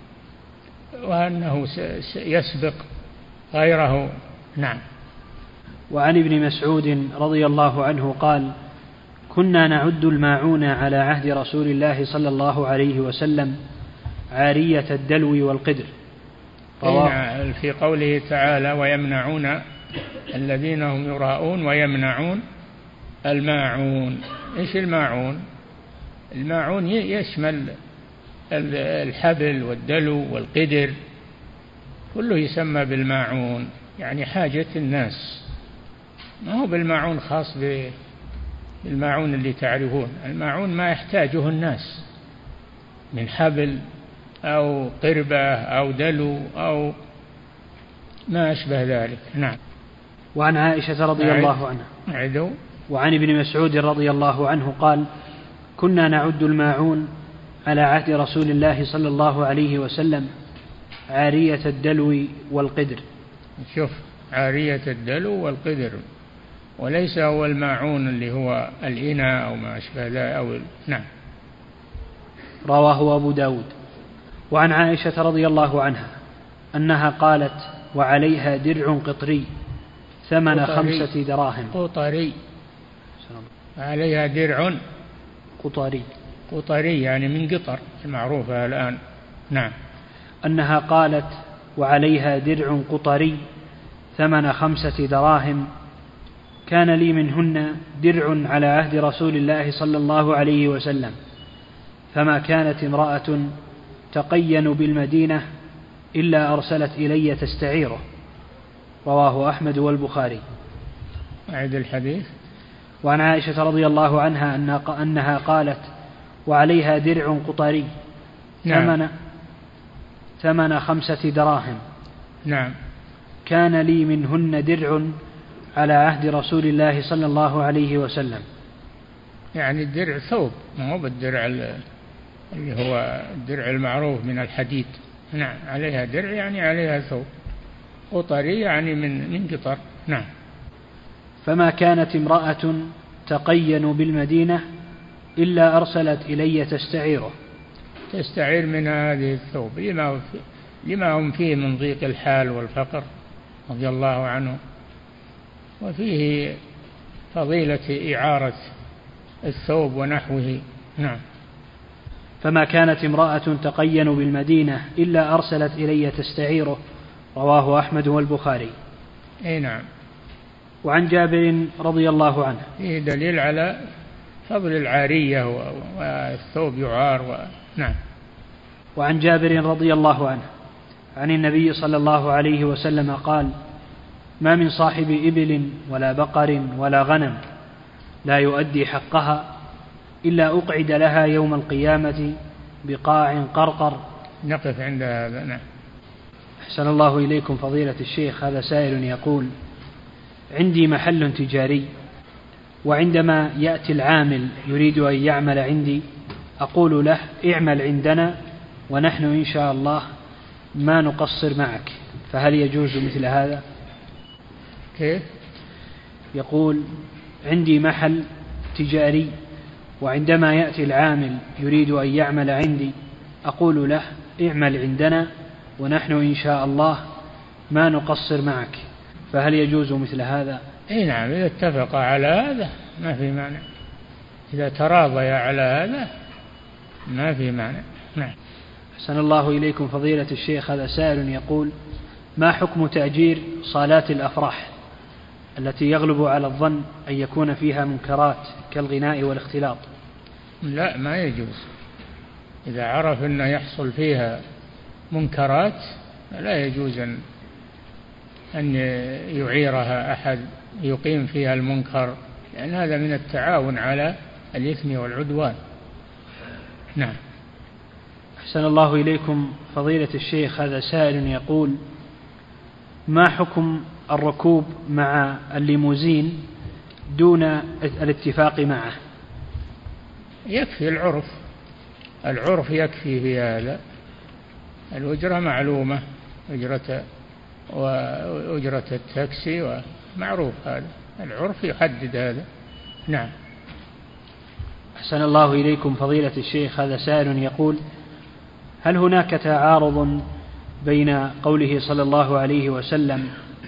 وأنه يسبق غيره. نعم. وعن ابن مسعود رضي الله عنه قال: كنا نعد الماعون على عهد رسول الله صلى الله عليه وسلم عارية الدلو والقدر. في قوله تعالى: ويمنعون الذين هم يراءون ويمنعون الماعون. إيش الماعون؟ الماعون يشمل الحبل والدلو والقدر، كله يسمى بالماعون، يعني حاجة الناس، ما هو بالماعون خاص بالماعون اللي تعرفون. الماعون ما يحتاجه الناس من حبل أو قربة أو دلو أو ما أشبه ذلك. نعم. وعن عائشة رضي أعد. الله عنها أعدوا. وعن ابن مسعود رضي الله عنه قال: كنا نعد الماعون على عهد رسول الله صلى الله عليه وسلم عارية الدلو والقدر. شوف، عارية الدلو والقدر، وليس هو الماعون اللي هو الإناء أو ما أشبه ذلك أو. نعم. رواه أبو داود. وعن عائشة رضي الله عنها أنها قالت: وعليها درع قطري ثمن قطري. خمسة دراهم. قطري. عليها درع قطري قطري يعني من قطر المعروفة الآن. نعم. أنها قالت: وعليها درع قطري ثمن خمسة دراهم، كان لي منهن درع على عهد رسول الله صلى الله عليه وسلم، فما كانت امرأة تقين بالمدينة إلا أرسلت إلي تستعيره. رواه أحمد والبخاري. أعد الحديث. وعن عائشة رضي الله عنها أنها قالت: وعليها درع قطري نعم. ثمن ثمن خمسة دراهم. نعم. كان لي منهن درع على عهد رسول الله صلى الله عليه وسلم. يعني الدرع ثوب، ما هو بالدرع اللي هو الدرع المعروف من الحديد. نعم. عليها درع يعني عليها ثوب. قطري يعني من من قطر. نعم. فما كانت امرأة تقين بالمدينة إلا أرسلت إلي تستعيره. تستعير من هذه الثوب لما لما هم فيه من ضيق الحال والفقر رضي الله عنه، وفيه فضيلة إعارة الثوب ونحوه. نعم. فما كانت امرأة تقين بالمدينة إلا أرسلت إلي تستعيره. رواه أحمد والبخاري. أي نعم. وعن جابر رضي الله عنه. فيه دليل على فضل العارية والثوب يعار و... نعم. وعن جابر رضي الله عنه عن النبي صلى الله عليه وسلم قال: ما من صاحب إبل ولا بقر ولا غنم لا يؤدي حقها إلا أقعد لها يوم القيامة بقاع قرقر. نقف عند هذا. نعم. أحسن الله إليكم فضيلة الشيخ. هذا سائل يقول: عندي محل تجاري وعندما يأتي العامل يريد أن يعمل عندي أقول له اعمل عندنا ونحن إن شاء الله ما نقصر معك، فهل يجوز مثل هذا؟ كيف؟ يقول عندي محل تجاري وعندما يأتي العامل يريد أن يعمل عندي أقول له اعمل عندنا ونحن إن شاء الله ما نقصر معك، فهل يجوز مثل هذا؟ اي نعم، إذا اتفق على هذا ما في معنى، إذا تراضي على هذا ما في معنى. نعم. أحسن الله إليكم فضيلة الشيخ، هذا سائل يقول ما حكم تأجير صالات الأفراح التي يغلب على الظن أن يكون فيها منكرات كالغناء والاختلاط؟ لا، ما يجوز. إذا عرف أنه يحصل فيها منكرات لا يجوز أن يعيرها أحد يقيم فيها المنكر، لأن هذا من التعاون على الإثم والعدوان. نعم. أحسن الله إليكم فضيلة الشيخ، هذا سائل يقول ما حكم الركوب مع الليموزين دون الاتفاق معه؟ يكفي العرف، العرف يكفي في هذا. الأجرة معلومة، أجرة وأجرة التاكسي ومعروف، هذا العرف يحدد هذا. نعم. أحسن الله إليكم فضيلة الشيخ، هذا سائل يقول هل هناك تعارض بين قوله صلى الله عليه وسلم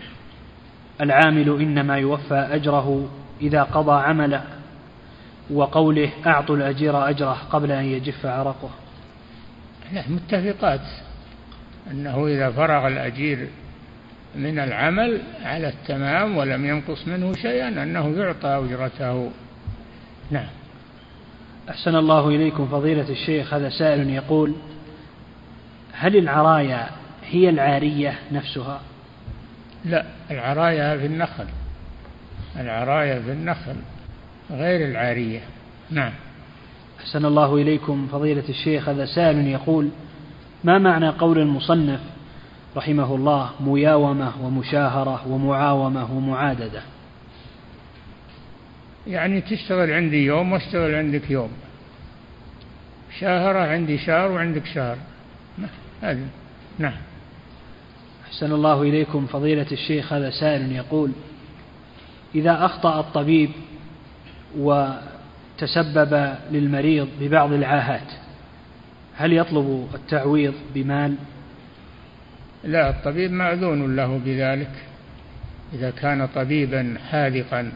العامل إنما يوفى أجره إذا قضى عمله وقوله أعطوا الأجير أجره قبل أن يجف عرقه؟ لا، متفقات أنه إذا فرغ الأجير من العمل على التمام ولم ينقص منه شيئا أنه يعطى أجرته. نعم. أحسن الله إليكم فضيلة الشيخ، هذا سائل يقول هل العرايا هي العارية نفسها؟ لا، العرايا في النخل، العرايا في النخل غير العارية. نعم. أحسن الله إليكم فضيلة الشيخ، هذا سائل يقول ما معنى قول المصنف رحمه الله مياومة ومشاهرة ومعاومة ومعاددة؟ يعني تشتغل عندي يوم واشتغل عندك يوم، شاهرة عندي شهر وعندك شهر، هذا. نعم. أحسن الله إليكم فضيلة الشيخ، هذا سائل يقول إذا أخطأ الطبيب وتسبب للمريض ببعض العاهات هل يطلب التعويض بمال؟ لا، الطبيب مأذون له بذلك، إذا كان طبيبا حاذقا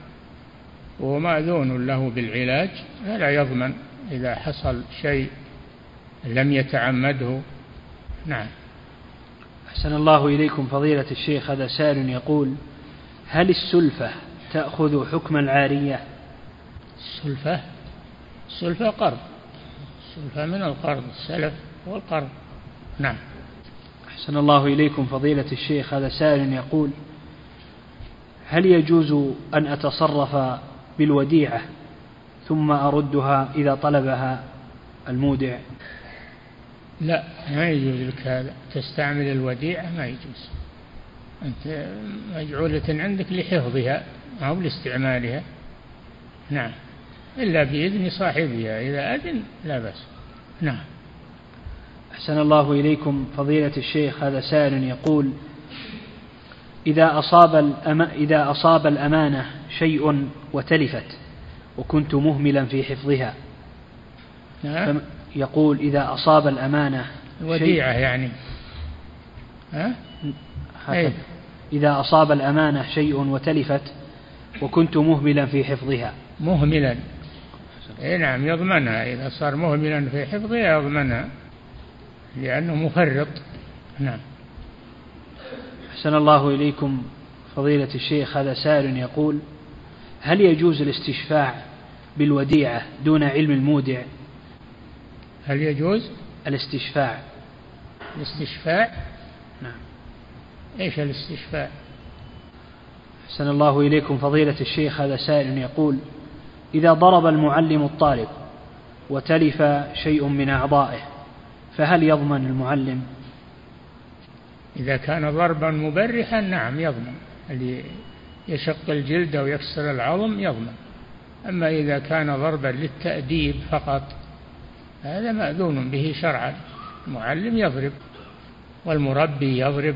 ومأذون له بالعلاج فلا يضمن إذا حصل شيء لم يتعمده. نعم. أحسن الله إليكم فضيلة الشيخ، هذا سائل يقول هل السلفة تأخذ حكم العارية؟ السلفة السلفة قرض، السلفة من القرض، السلف والقرض. نعم. أحسن الله إليكم فضيلة الشيخ، هذا سائل يقول هل يجوز أن أتصرف بالوديعة ثم أردها إذا طلبها المودع؟ لا، ما يجوز لك هذا، تستعمل الوديعة ما يجوز، أنت مجعولة عندك لحفظها أو لاستعمالها. نعم، إلا بإذن صاحبها، إذا أذن لا بأس. نعم. أحسن الله إليكم فضيلة الشيخ، هذا سائل يقول إذا أصاب الأم... إذا أصاب الأمانة شيء وتلفت وكنت مهملا في حفظها. نعم. يقول إذا أصاب الأمانة الوديعة شيء... يعني ها؟ أيه. إذا أصاب الأمانة شيء وتلفت وكنت مهملا في حفظها. مهملا، إيه نعم، يضمنها، إذا صار مهملا في حفظها يضمنها لأنه مفرط. نعم. أحسن الله إليكم فضيلة الشيخ، هذا سائل يقول هل يجوز الاستشفاع بالوديعة دون علم المودع؟ هل يجوز الاستشفاع؟ الاستشفاع؟ نعم. إيش الاستشفاع؟ أحسن الله إليكم فضيلة الشيخ، هذا سائل يقول إذا ضرب المعلم الطالب وتلف شيء من أعضائه فهل يضمن المعلم؟ إذا كان ضربا مبرحا نعم يضمن، اللي يشق الجلد أو يكسر العظم يضمن. أما إذا كان ضربا للتأديب فقط هذا مأذون به شرعا، المعلم يضرب والمربي يضرب،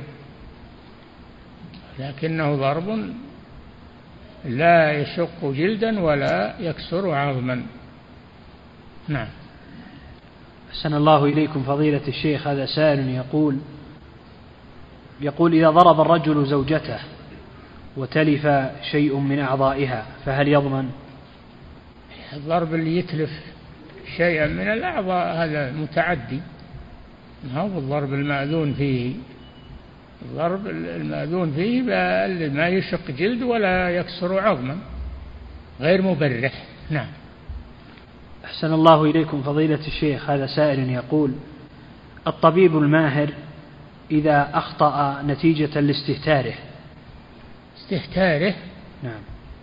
لكنه ضرب لا يشق جلدا ولا يكسر عظما. نعم. أحسن الله إليكم فضيلة الشيخ، هذا سائل يقول يقول إذا ضرب الرجل زوجته وتلف شيء من أعضائها فهل يضمن؟ الضرب اللي يتلف شيئا من الأعضاء هذا متعدي، ما هو الضرب المأذون فيه. الضرب المأذون فيه ما يشق جلد ولا يكسر عظما، غير مبرح. نعم. أحسن الله إليكم فضيلة الشيخ، هذا سائل يقول الطبيب الماهر إذا أخطأ نتيجة لاستهتاره. استهتاره؟ نعم.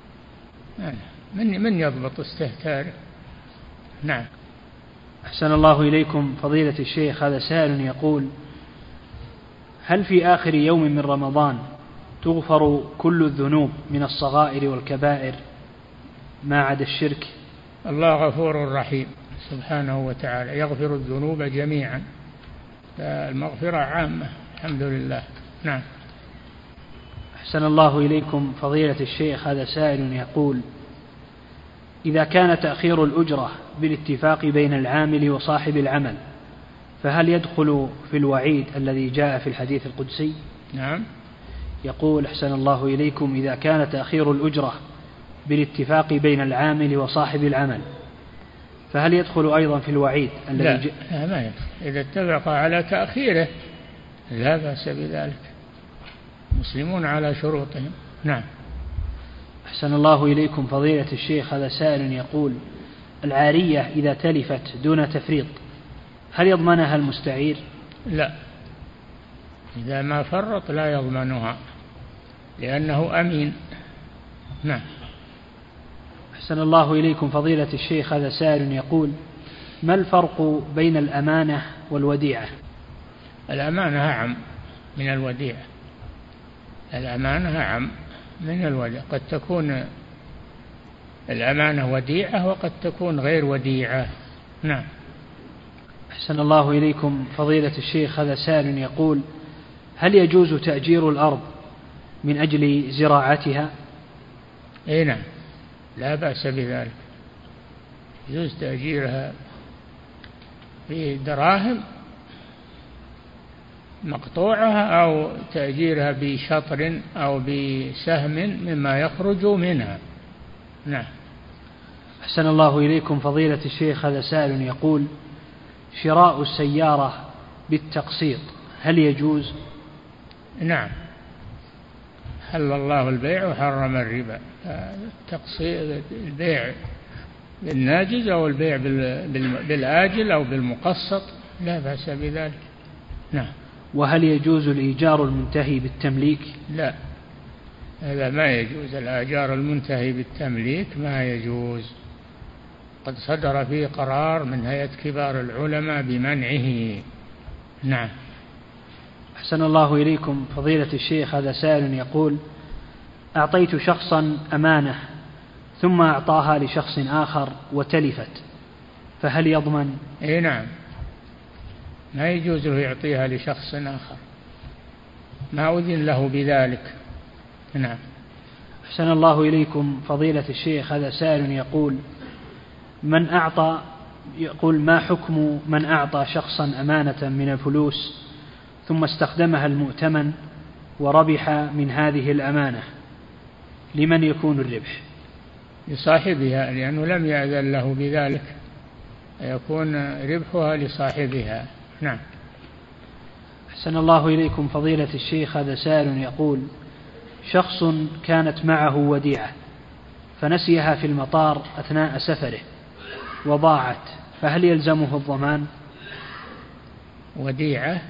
من من يضبط استهتاره؟ نعم. أحسن الله إليكم فضيلة الشيخ، هذا سائل يقول هل في آخر يوم من رمضان تغفر كل الذنوب من الصغائر والكبائر ما عدا الشرك؟ الله غفور رحيم سبحانه وتعالى، يغفر الذنوب جميعا، المغفرة عامة الحمد لله. نعم. أحسن الله إليكم فضيلة الشيخ، هذا سائل يقول إذا كان تأخير الأجرة بالاتفاق بين العامل وصاحب العمل فهل يدخل في الوعيد الذي جاء في الحديث القدسي؟ نعم. يقول أحسن الله إليكم إذا كان تأخير الأجرة بالاتفاق بين العامل وصاحب العمل فهل يدخل أيضا في الوعيد الذي لا, ج... لا ما يدخل. إذا اتفق على تأخيره لا بأس بذلك، المسلمون على شروطهم. نعم. أحسن الله إليكم فضيلة الشيخ، هذا سائل يقول العارية إذا تلفت دون تفريط هل يضمنها المستعير؟ لا، إذا ما فرط لا يضمنها لأنه أمين. نعم. أحسن الله إليكم فضيلة الشيخ، هذا سائل يقول ما الفرق بين الأمانة والوديعة؟ الأمانة أعم من الوديعة، الأمانة أعم من الوديعة، قد تكون الأمانة وديعة وقد تكون غير وديعة. نعم. أحسن الله إليكم فضيلة الشيخ، هذا سائل يقول هل يجوز تأجير الأرض من أجل زراعتها؟ أي نعم، لا بأس بذلك، يجوز تأجيرها بدراهم مقطوعة أو تأجيرها بشطر أو بسهم مما يخرج منها. نعم. أحسن الله إليكم فضيلة الشيخ، هذا سائل يقول شراء السيارة بالتقسيط هل يجوز؟ نعم، حل الله البيع وحرم الربا، التقسيط البيع بالناجز أو البيع بالآجل أو بالمقسط لا بأس بذلك. نعم. وهل يجوز الإيجار المنتهي بالتمليك؟ لا، هذا ما يجوز، الآجار المنتهي بالتمليك ما يجوز، قد صدر فيه قرار من هيئة كبار العلماء بمنعه. نعم. أحسن الله إليكم فضيلة الشيخ، هذا سائل يقول أعطيت شخصا أمانة ثم أعطاها لشخص آخر وتلفت فهل يضمن؟ إيه نعم، ما يجوز له يعطيها لشخص آخر، ما أذن له بذلك. نعم. أحسن الله إليكم فضيلة الشيخ، هذا سائل يقول من أعطى يقول ما حكم من أعطى شخصا أمانة من الفلوس ثم استخدمها المؤتمن وربح من هذه الأمانة، لمن يكون الربح؟ لصاحبها، لأنه لم يأذن له بذلك، يكون ربحها لصاحبها. نعم. أحسن الله إليكم فضيلة الشيخ، هذا سائل يقول شخص كانت معه وديعة فنسيها في المطار أثناء سفره وضاعت فهل يلزمه الضمان؟ وديعة؟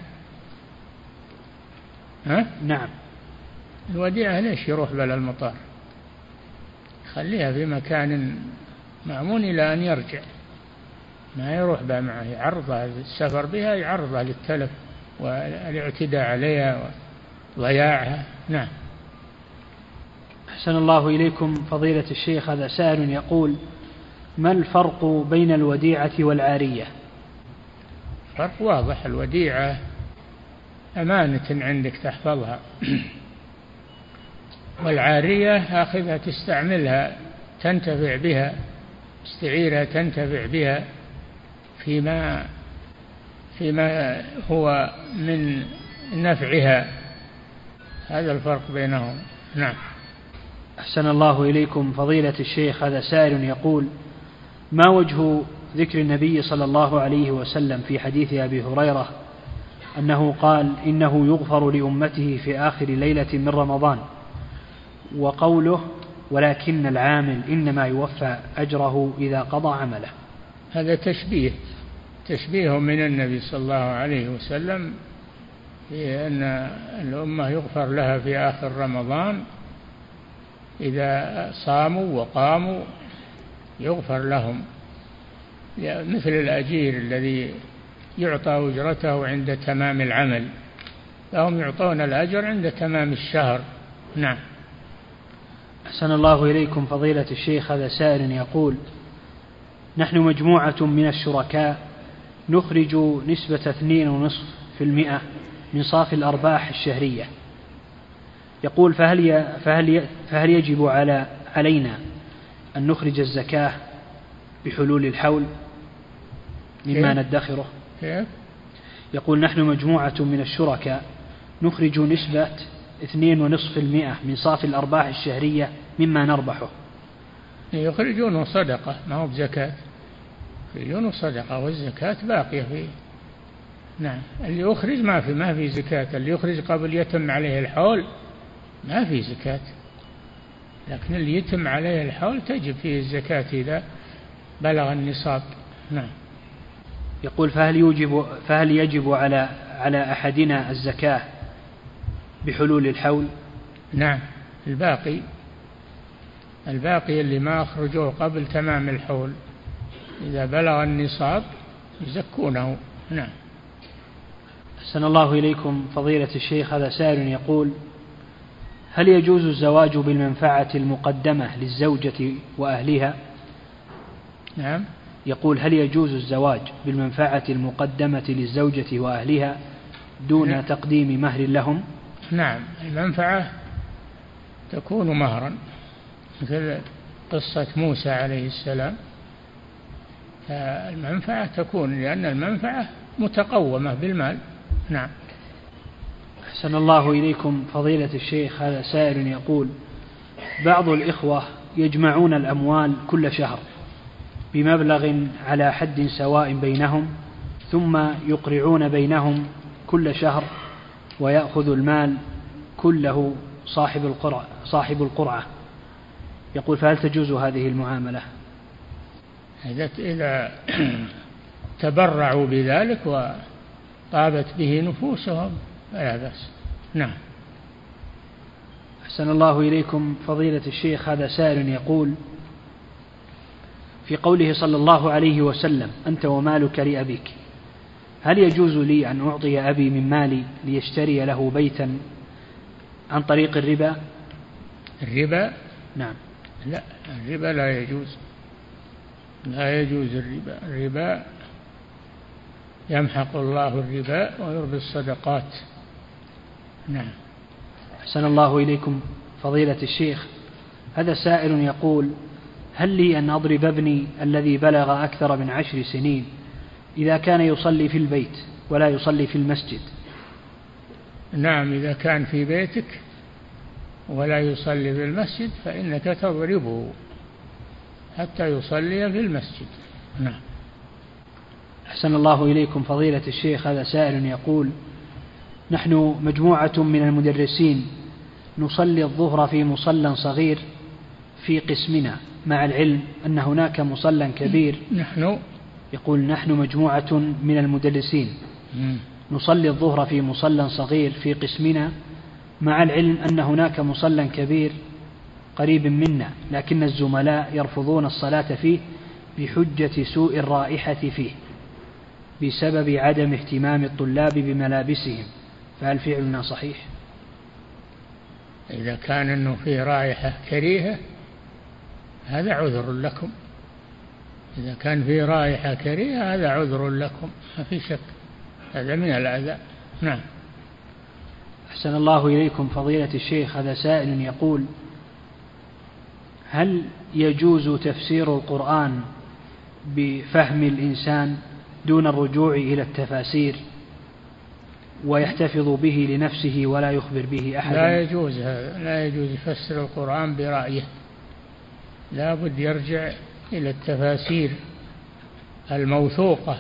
ها؟ نعم. الوديعة ليش يروح بلا المطار؟ خليها في مكان مأمون إلى أن يرجع، ما يروح بها معه، يعرضها السفر بها، يعرضها للتلف والاعتداء عليها وضياعها. نعم. أحسن الله إليكم فضيلة الشيخ، هذا سائل يقول: ما الفرق بين الوديعة والعارية؟ فرق واضح. الوديعة أمانة عندك تحفظها، والعارية آخذها تستعملها تنتفع بها، استعيرها تنتفع بها فيما فيما هو من نفعها. هذا الفرق بينهم. نعم. أحسن الله إليكم فضيلة الشيخ، هذا سائل يقول: ما وجه ذكر النبي صلى الله عليه وسلم في حديث أبي هريرة أنه قال: إنه يغفر لأمته في آخر ليلة من رمضان، وقوله: ولكن العامل إنما يوفى أجره إذا قضى عمله؟ هذا تشبيه تشبيه من النبي صلى الله عليه وسلم في أن الأمة يغفر لها في آخر رمضان إذا صاموا وقاموا يغفر لهم، مثل الأجير الذي يعطى أجرته عند تمام العمل، فهم يعطون الأجر عند تمام الشهر. نعم. أحسن الله إليكم فضيلة الشيخ، هذا سائل يقول: نحن مجموعة من الشركاء نخرج نسبة اثنين ونصف في المئة من صافي الأرباح الشهرية. يقول: فهل, فهل, فهل يجب على علينا أن نخرج الزكاة بحلول الحول مما ندخره؟ يقول: نحن مجموعة من الشركاء نخرج نسبة اثنين ونصف في المئة من صافي الأرباح الشهرية مما نربحه. يخرجون صدقة، ما هو بزكاة، يخرجون صدقة والزكاة باقية فيه. نعم. اللي يخرج ما في ما في زكاة، اللي يخرج قبل يتم عليه الحول ما في زكاة، لكن اللي يتم عليه الحول تجب فيه الزكاة إذا بلغ النصاب. نعم. يقول: فهل يوجب فهل يجب على على أحدنا الزكاة بحلول الحول؟ نعم. الباقي الباقي اللي ما أخرجوه قبل تمام الحول إذا بلغ النصاب يزكونه. نعم. أحسن الله إليكم فضيلة الشيخ، هذا سائل يقول: هل يجوز الزواج بالمنفعة المقدمة للزوجة وأهلها؟ نعم. يقول: هل يجوز الزواج بالمنفعة المقدمة للزوجة وأهلها دون نعم. تقديم مهر لهم؟ نعم. المنفعة تكون مهرا، مثل قصة موسى عليه السلام، فالمنفعة تكون لأن المنفعة متقومة بالمال. نعم. أحسن الله إليكم فضيلة الشيخ، هذا سائل يقول: بعض الإخوة يجمعون الأموال كل شهر بمبلغ على حد سواء بينهم، ثم يقرعون بينهم كل شهر ويأخذ المال كله صاحب القرعة صاحب القرعة. يقول: فهل تجوز هذه المعاملة؟ إذا تبرعوا بذلك وطابت به نفوسهم فلا بأس. نعم. أحسن الله إليكم فضيلة الشيخ، هذا سائل يقول: في قوله صلى الله عليه وسلم: أنت ومالك لأبيك، هل يجوز لي أن أعطي أبي من مالي ليشتري له بيتا عن طريق الربا؟ الربا؟ نعم. لا، الربا لا يجوز، لا يجوز الربا. الربا يمحق الله الربا ويربي الصدقات. نعم. أحسن الله إليكم فضيلة الشيخ، هذا سائل يقول: هل لي أن أضرب ابني الذي بلغ أكثر من عشر سنين إذا كان يصلي في البيت ولا يصلي في المسجد؟ نعم. إذا كان في بيتك ولا يصلي في المسجد فإنك تضربه حتى يصلي في المسجد. نعم. أحسن الله إليكم فضيلة الشيخ، هذا سائل يقول: نحن مجموعة من المدرسين نصلي الظهر في مصلى صغير في قسمنا، مع العلم أن هناك مصلى كبير. نحن يقول: نحن مجموعة من المدرسين نصلي الظهر في مصلى صغير في قسمنا، مع العلم أن هناك مصلى كبير قريب منا، لكن الزملاء يرفضون الصلاة فيه بحجة سوء الرائحة فيه بسبب عدم اهتمام الطلاب بملابسهم، فهل فعلنا صحيح؟ إذا كان أنه فيه رائحة كريهة هذا عذر لكم، إذا كان فيه رائحة كريهة هذا عذر لكم ما في شك، هذا من الأذى. نعم. أحسن الله إليكم فضيلة الشيخ، هذا سائل يقول: هل يجوز تفسير القرآن بفهم الإنسان دون الرجوع إلى التفاسير ويحتفظ به لنفسه ولا يخبر به أحدا؟ لا يجوز هذا، لا يجوز يفسر القرآن برأيه، لا بد يرجع إلى التفاسير الموثوقة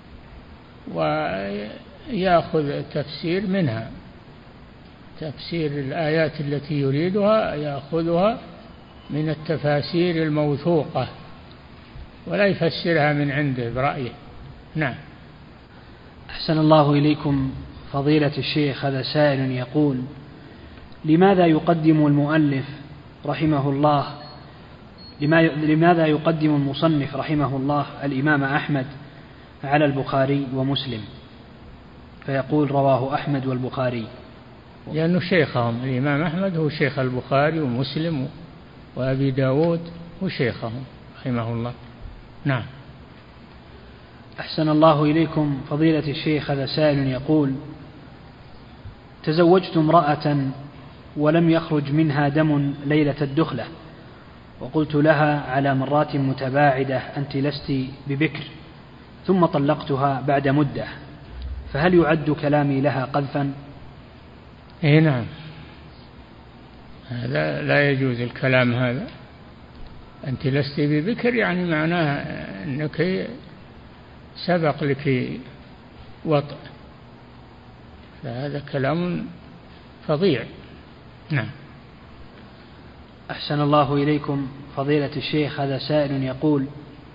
ويأخذ التفسير منها، تفسير الآيات التي يريدها يأخذها من التفاسير الموثوقة ولا يفسرها من عنده برأيه. نعم. أحسن الله إليكم فضيلة الشيخ، هذا سائل يقول: لماذا يقدم المؤلف رحمه الله لماذا يقدم المصنف رحمه الله الإمام أحمد على البخاري ومسلم، فيقول رواه أحمد والبخاري؟ لأنه شيخهم، الإمام أحمد هو شيخ البخاري ومسلم وأبي داود هو شيخهم رحمه الله. نعم. أحسن الله إليكم فضيلة الشيخ، هذا سائل يقول: تزوجت امرأة ولم يخرج منها دم ليلة الدخلة، وقلت لها على مرات متباعدة أنت لست ببكر، ثم طلقتها بعد مدة، فهل يعد كلامي لها قذفا؟ إيه نعم، هذا لا يجوز الكلام هذا. أنت لست ببكر يعني معناها أنك سبق لك وطء، فهذا كلام فظيع. نعم. أحسن الله إليكم فضيلة الشيخ، هذا سائل يقول: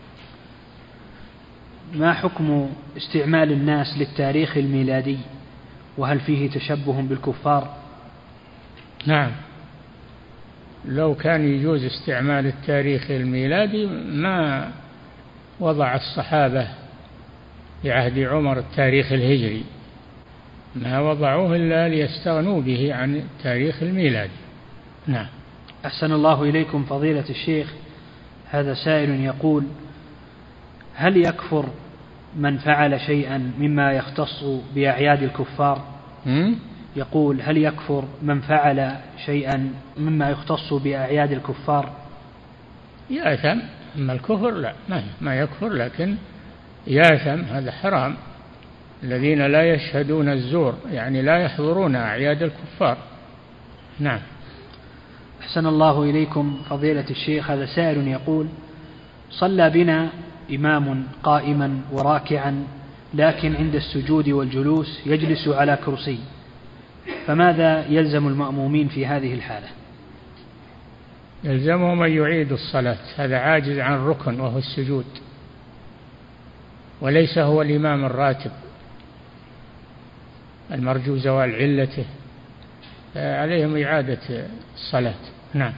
ما حكم استعمال الناس للتاريخ الميلادي، وهل فيه تشبه بالكفار؟ نعم، لو كان يجوز استعمال التاريخ الميلادي ما وضع الصحابة في عهد عمر التاريخ الهجري، ما وضعوه إلا ليستغنوا به عن التاريخ الميلادي. نعم. أحسن الله إليكم فضيلة الشيخ، هذا سائل يقول: هل يكفر من فعل شيئا مما يختص بأعياد الكفار؟ م? يقول: هل يكفر من فعل شيئا مما يختص بأعياد الكفار؟ يأثم، أما الكفر لا، ما يكفر، لكن يأثم، هذا حرام. الذين لا يشهدون الزور يعني لا يحضرون أعياد الكفار. نعم. أحسن الله إليكم فضيلة الشيخ، هذا سائل يقول: صلى بنا إمام قائما وراكعا، لكن عند السجود والجلوس يجلس على كرسي، فماذا يلزم المأمومين في هذه الحالة؟ يلزمهم أن يعيدوا الصلاة، هذا عاجز عن الركن وهو السجود، وليس هو الإمام الراتب المرجو زوال علته، عليهم إعادة الصلاة. نعم.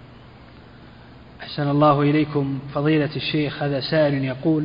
أحسن الله إليكم فضيلة الشيخ، هذا سائل يقول: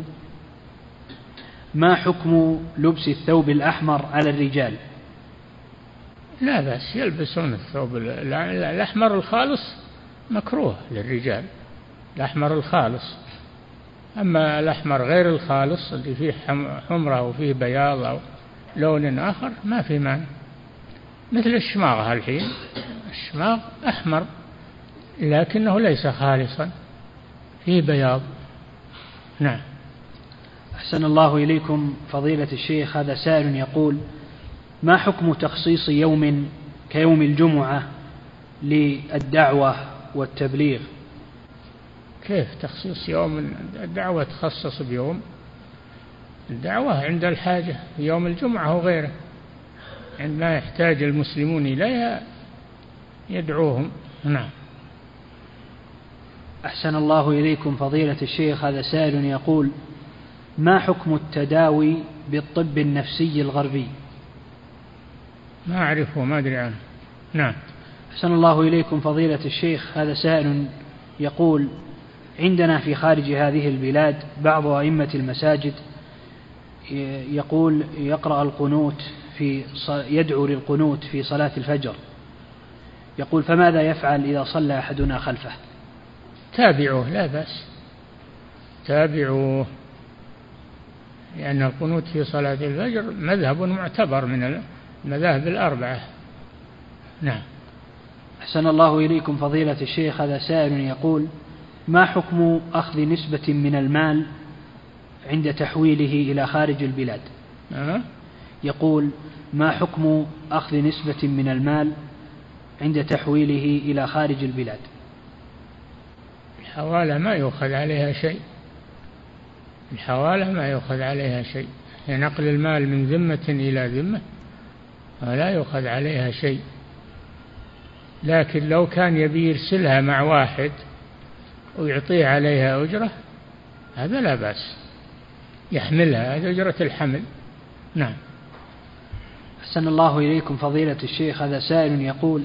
ما حكم لبس الثوب الأحمر على الرجال؟ لا بأس، يلبسون الثوب الأحمر الخالص مكروه للرجال، الأحمر الخالص. أما الأحمر غير الخالص اللي فيه حمرة وفيه بياض أو لون آخر ما في مانع، مثل الشماغ الحين، الشماغ أحمر لكنه ليس خالصا، فيه بياض. نعم. أحسن الله إليكم فضيلة الشيخ، هذا سائل يقول: ما حكم تخصيص يوم كيوم الجمعة للدعوة والتبليغ؟ كيف تخصيص يوم؟ الدعوة تخصص بيوم، الدعوة عند الحاجة، يوم الجمعة وغيره عندما يحتاج المسلمون إليها يدعوهم. نعم. أحسن الله إليكم فضيلة الشيخ، هذا سائل يقول: ما حكم التداوي بالطب النفسي الغربي؟ ما أعرفه، ما أدري عنه. نعم. أحسن الله إليكم فضيلة الشيخ، هذا سائل يقول: عندنا في خارج هذه البلاد بعض أئمة المساجد يقول يقرأ القنوت في يدعو للقنوت في صلاة الفجر، يقول فماذا يفعل إذا صلى أحدنا خلفه؟ تابعوه لا بأس، تابعوه، لأن القنوت في صلاة الفجر مذهب معتبر من المذاهب الأربعة. نعم. أحسن الله إليكم فضيلة الشيخ، هذا سائل يقول ما حكم أخذ نسبة من المال عند تحويله إلى خارج البلاد؟ أه؟ يقول ما حكم أخذ نسبة من المال عند تحويله إلى خارج البلاد؟ الحوالة ما يؤخذ عليها شيء، الحوالة ما يؤخذ عليها شيء، نقل المال من ذمة إلى ذمة لا يؤخذ عليها شيء. لكن لو كان يبي يرسلها مع واحد ويعطيه عليها أجرة هذا لا بأس، يحملها، هذا أجرة الحمل. نعم. أحسن الله إليكم فضيلة الشيخ، هذا سائل يقول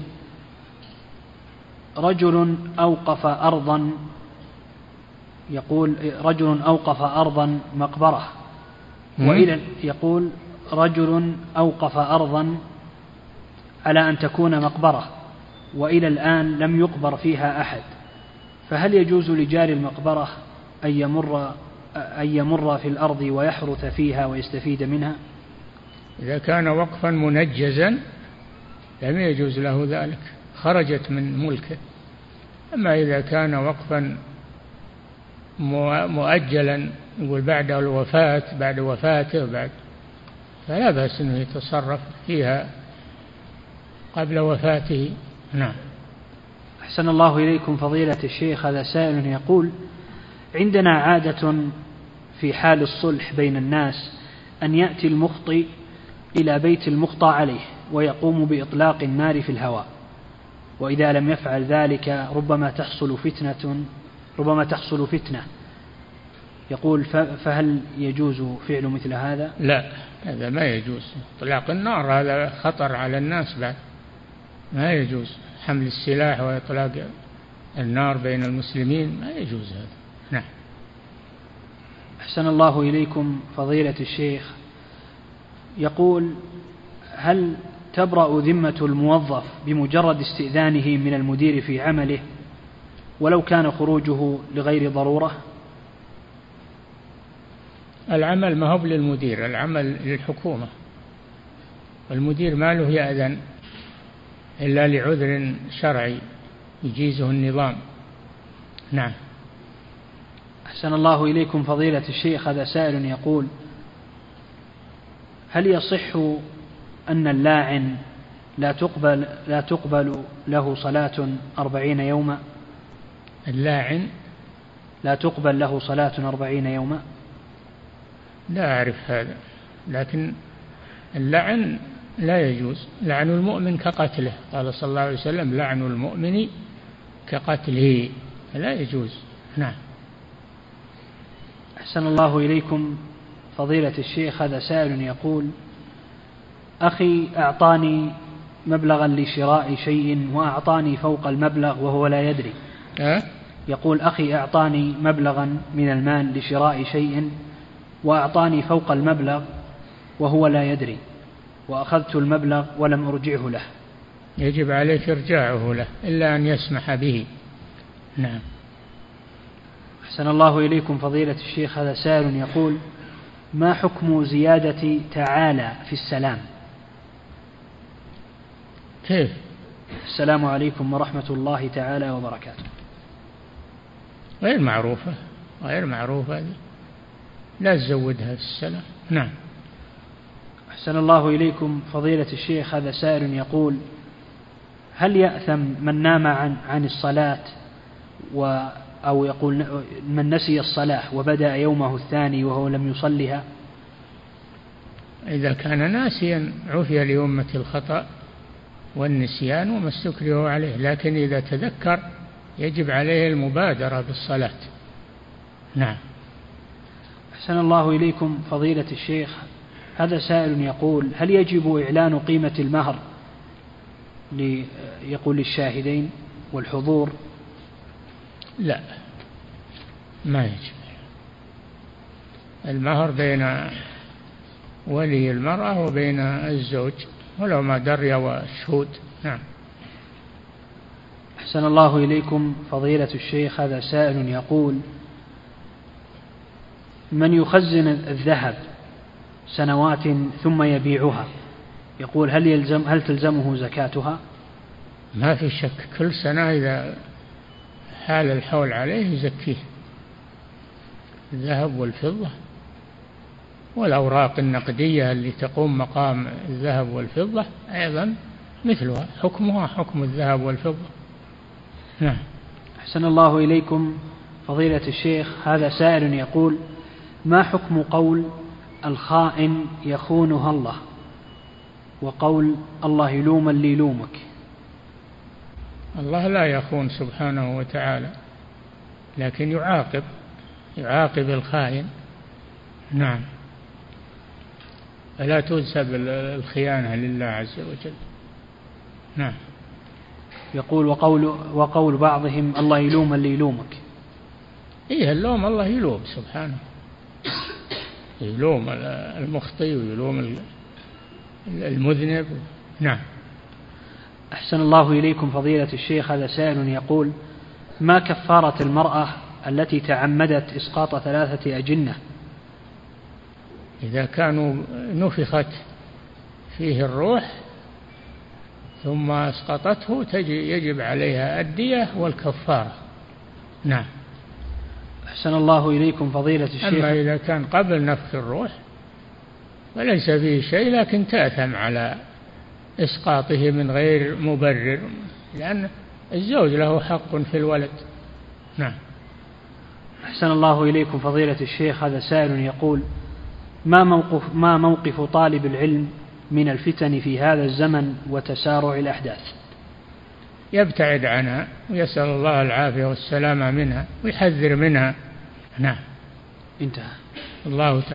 رجل أوقف أرضا يقول رجل أوقف أرضا مقبرة وإلى يقول رجل أوقف أرضا على أن تكون مقبرة وإلى الآن لم يقبر فيها أحد، فهل يجوز لجار المقبرة أن يمر أن يمر في الأرض ويحرث فيها ويستفيد منها؟ إذا كان وقفا منجزا لم يجوز له ذلك، خرجت من ملكه. أما إذا كان وقفا مؤجلا يقول بعد الوفاة بعد وفاته بعد فلا بأس أنه يتصرف فيها قبل وفاته. نعم. أحسن الله إليكم فضيلة الشيخ، هذا سائل يقول عندنا عادة في حال الصلح بين الناس أن يأتي المخطئ إلى بيت المخطى عليه ويقوم بإطلاق النار في الهواء، وإذا لم يفعل ذلك ربما تحصل فتنة ربما تحصل فتنة يقول فهل يجوز فعل مثل هذا؟ لا، هذا ما يجوز، إطلاق النار هذا خطر على الناس بعد، ما يجوز حمل السلاح وإطلاق النار بين المسلمين، ما يجوز هذا. نعم. أحسن الله إليكم فضيلة الشيخ، يقول هل تبرأ ذمة الموظف بمجرد استئذانه من المدير في عمله ولو كان خروجه لغير ضرورة؟ العمل ما هو للمدير، العمل للحكومة، والمدير ما له يأذن إلا لعذر شرعي يجيزه النظام. نعم. أحسن الله إليكم فضيلة الشيخ، هذا سائل يقول هل يصح أن اللاعن لا تقبل لا تقبل له صلاة أربعين يوما؟ اللاعن لا تقبل له صلاة أربعين يوما؟ لا أعرف هذا، لكن اللعن لا يجوز، لعن المؤمن كقتله، قال صلى الله عليه وسلم لعن المؤمن كقتله، لا يجوز. نعم. أحسن الله إليكم فضيلة الشيخ، هذا سائل يقول أخي أعطاني مبلغا لشراء شيء وأعطاني فوق المبلغ وهو لا يدري. أه؟ يقول أخي أعطاني مبلغا من المال لشراء شيء وأعطاني فوق المبلغ وهو لا يدري، وأخذت المبلغ ولم أرجعه له. يجب عليك إرجاعه له إلا أن يسمح به. نعم. أحسن الله إليكم فضيلة الشيخ، هذا سائل يقول ما حكم زيادة تعالى في السلام؟ كيف؟ السلام عليكم ورحمة الله تعالى وبركاته. غير معروفة، غير معروفة، لا تزودها في السلام. نعم. أحسن الله إليكم فضيلة الشيخ، هذا سائل يقول هل يأثم من نام عن عن الصلاة و أو يقول من نسي الصلاة وبدأ يومه الثاني وهو لم يصلها؟ إذا كان ناسيا عفي لأمة الخطأ والنسيان وما استكره عليه، لكن إذا تذكر يجب عليه المبادرة بالصلاة. نعم. أحسن الله إليكم فضيلة الشيخ، هذا سائل يقول هل يجب إعلان قيمة المهر يقول للشاهدين والحضور؟ لا، ما يجب. المهر بين ولي المرأة وبين الزوج ولو ما دري وشهود. نعم. أحسن الله إليكم فضيلة الشيخ، هذا سائل يقول: من يخزن الذهب سنوات ثم يبيعها، يقول هل يلزم هل تلزمه زكاتها؟ ما في شك، كل سنة إذا حال الحول عليه يزكيه. الذهب والفضة والأوراق النقدية اللي تقوم مقام الذهب والفضة أيضا مثلها، حكمها حكم الذهب والفضة. نعم. أحسن الله إليكم فضيلة الشيخ، هذا سائل يقول: ما حكم قول الخائن يخونها الله، وقول الله يلوم اللي يلومك؟ الله لا يخون سبحانه وتعالى، لكن يعاقب يعاقب الخائن. نعم. فلا تنسب الخيانة لله عز وجل. نعم. يقول: وقول, وقول بعضهم الله يلوم اللي يلومك. إيه، اللوم الله يلوم سبحانه، يلوم المخطئ ويلوم المذنب. نعم. أحسن الله إليكم فضيلة الشيخ، هذا سائل يقول: ما كفارة المرأة التي تعمدت إسقاط ثلاثة أجنة؟ إذا كانوا نفخت فيه الروح ثم اسقطته يجب عليها الدية والكفارة. نعم. أحسن الله إليكم فضيلة الشيخ. أما إذا كان قبل نفخ الروح فليس فيه شيء، لكن تأثم على إسقاطه من غير مبرر، لأن الزوج له حق في الولد. نعم. أحسن الله إليكم فضيلة الشيخ، هذا سائل يقول: ما موقف, ما موقف طالب العلم من الفتن في هذا الزمن وتسارع الأحداث؟ يبتعد عنها ويسأل الله العافية والسلامة منها ويحذر منها. نعم. انتهى. الله تعالى.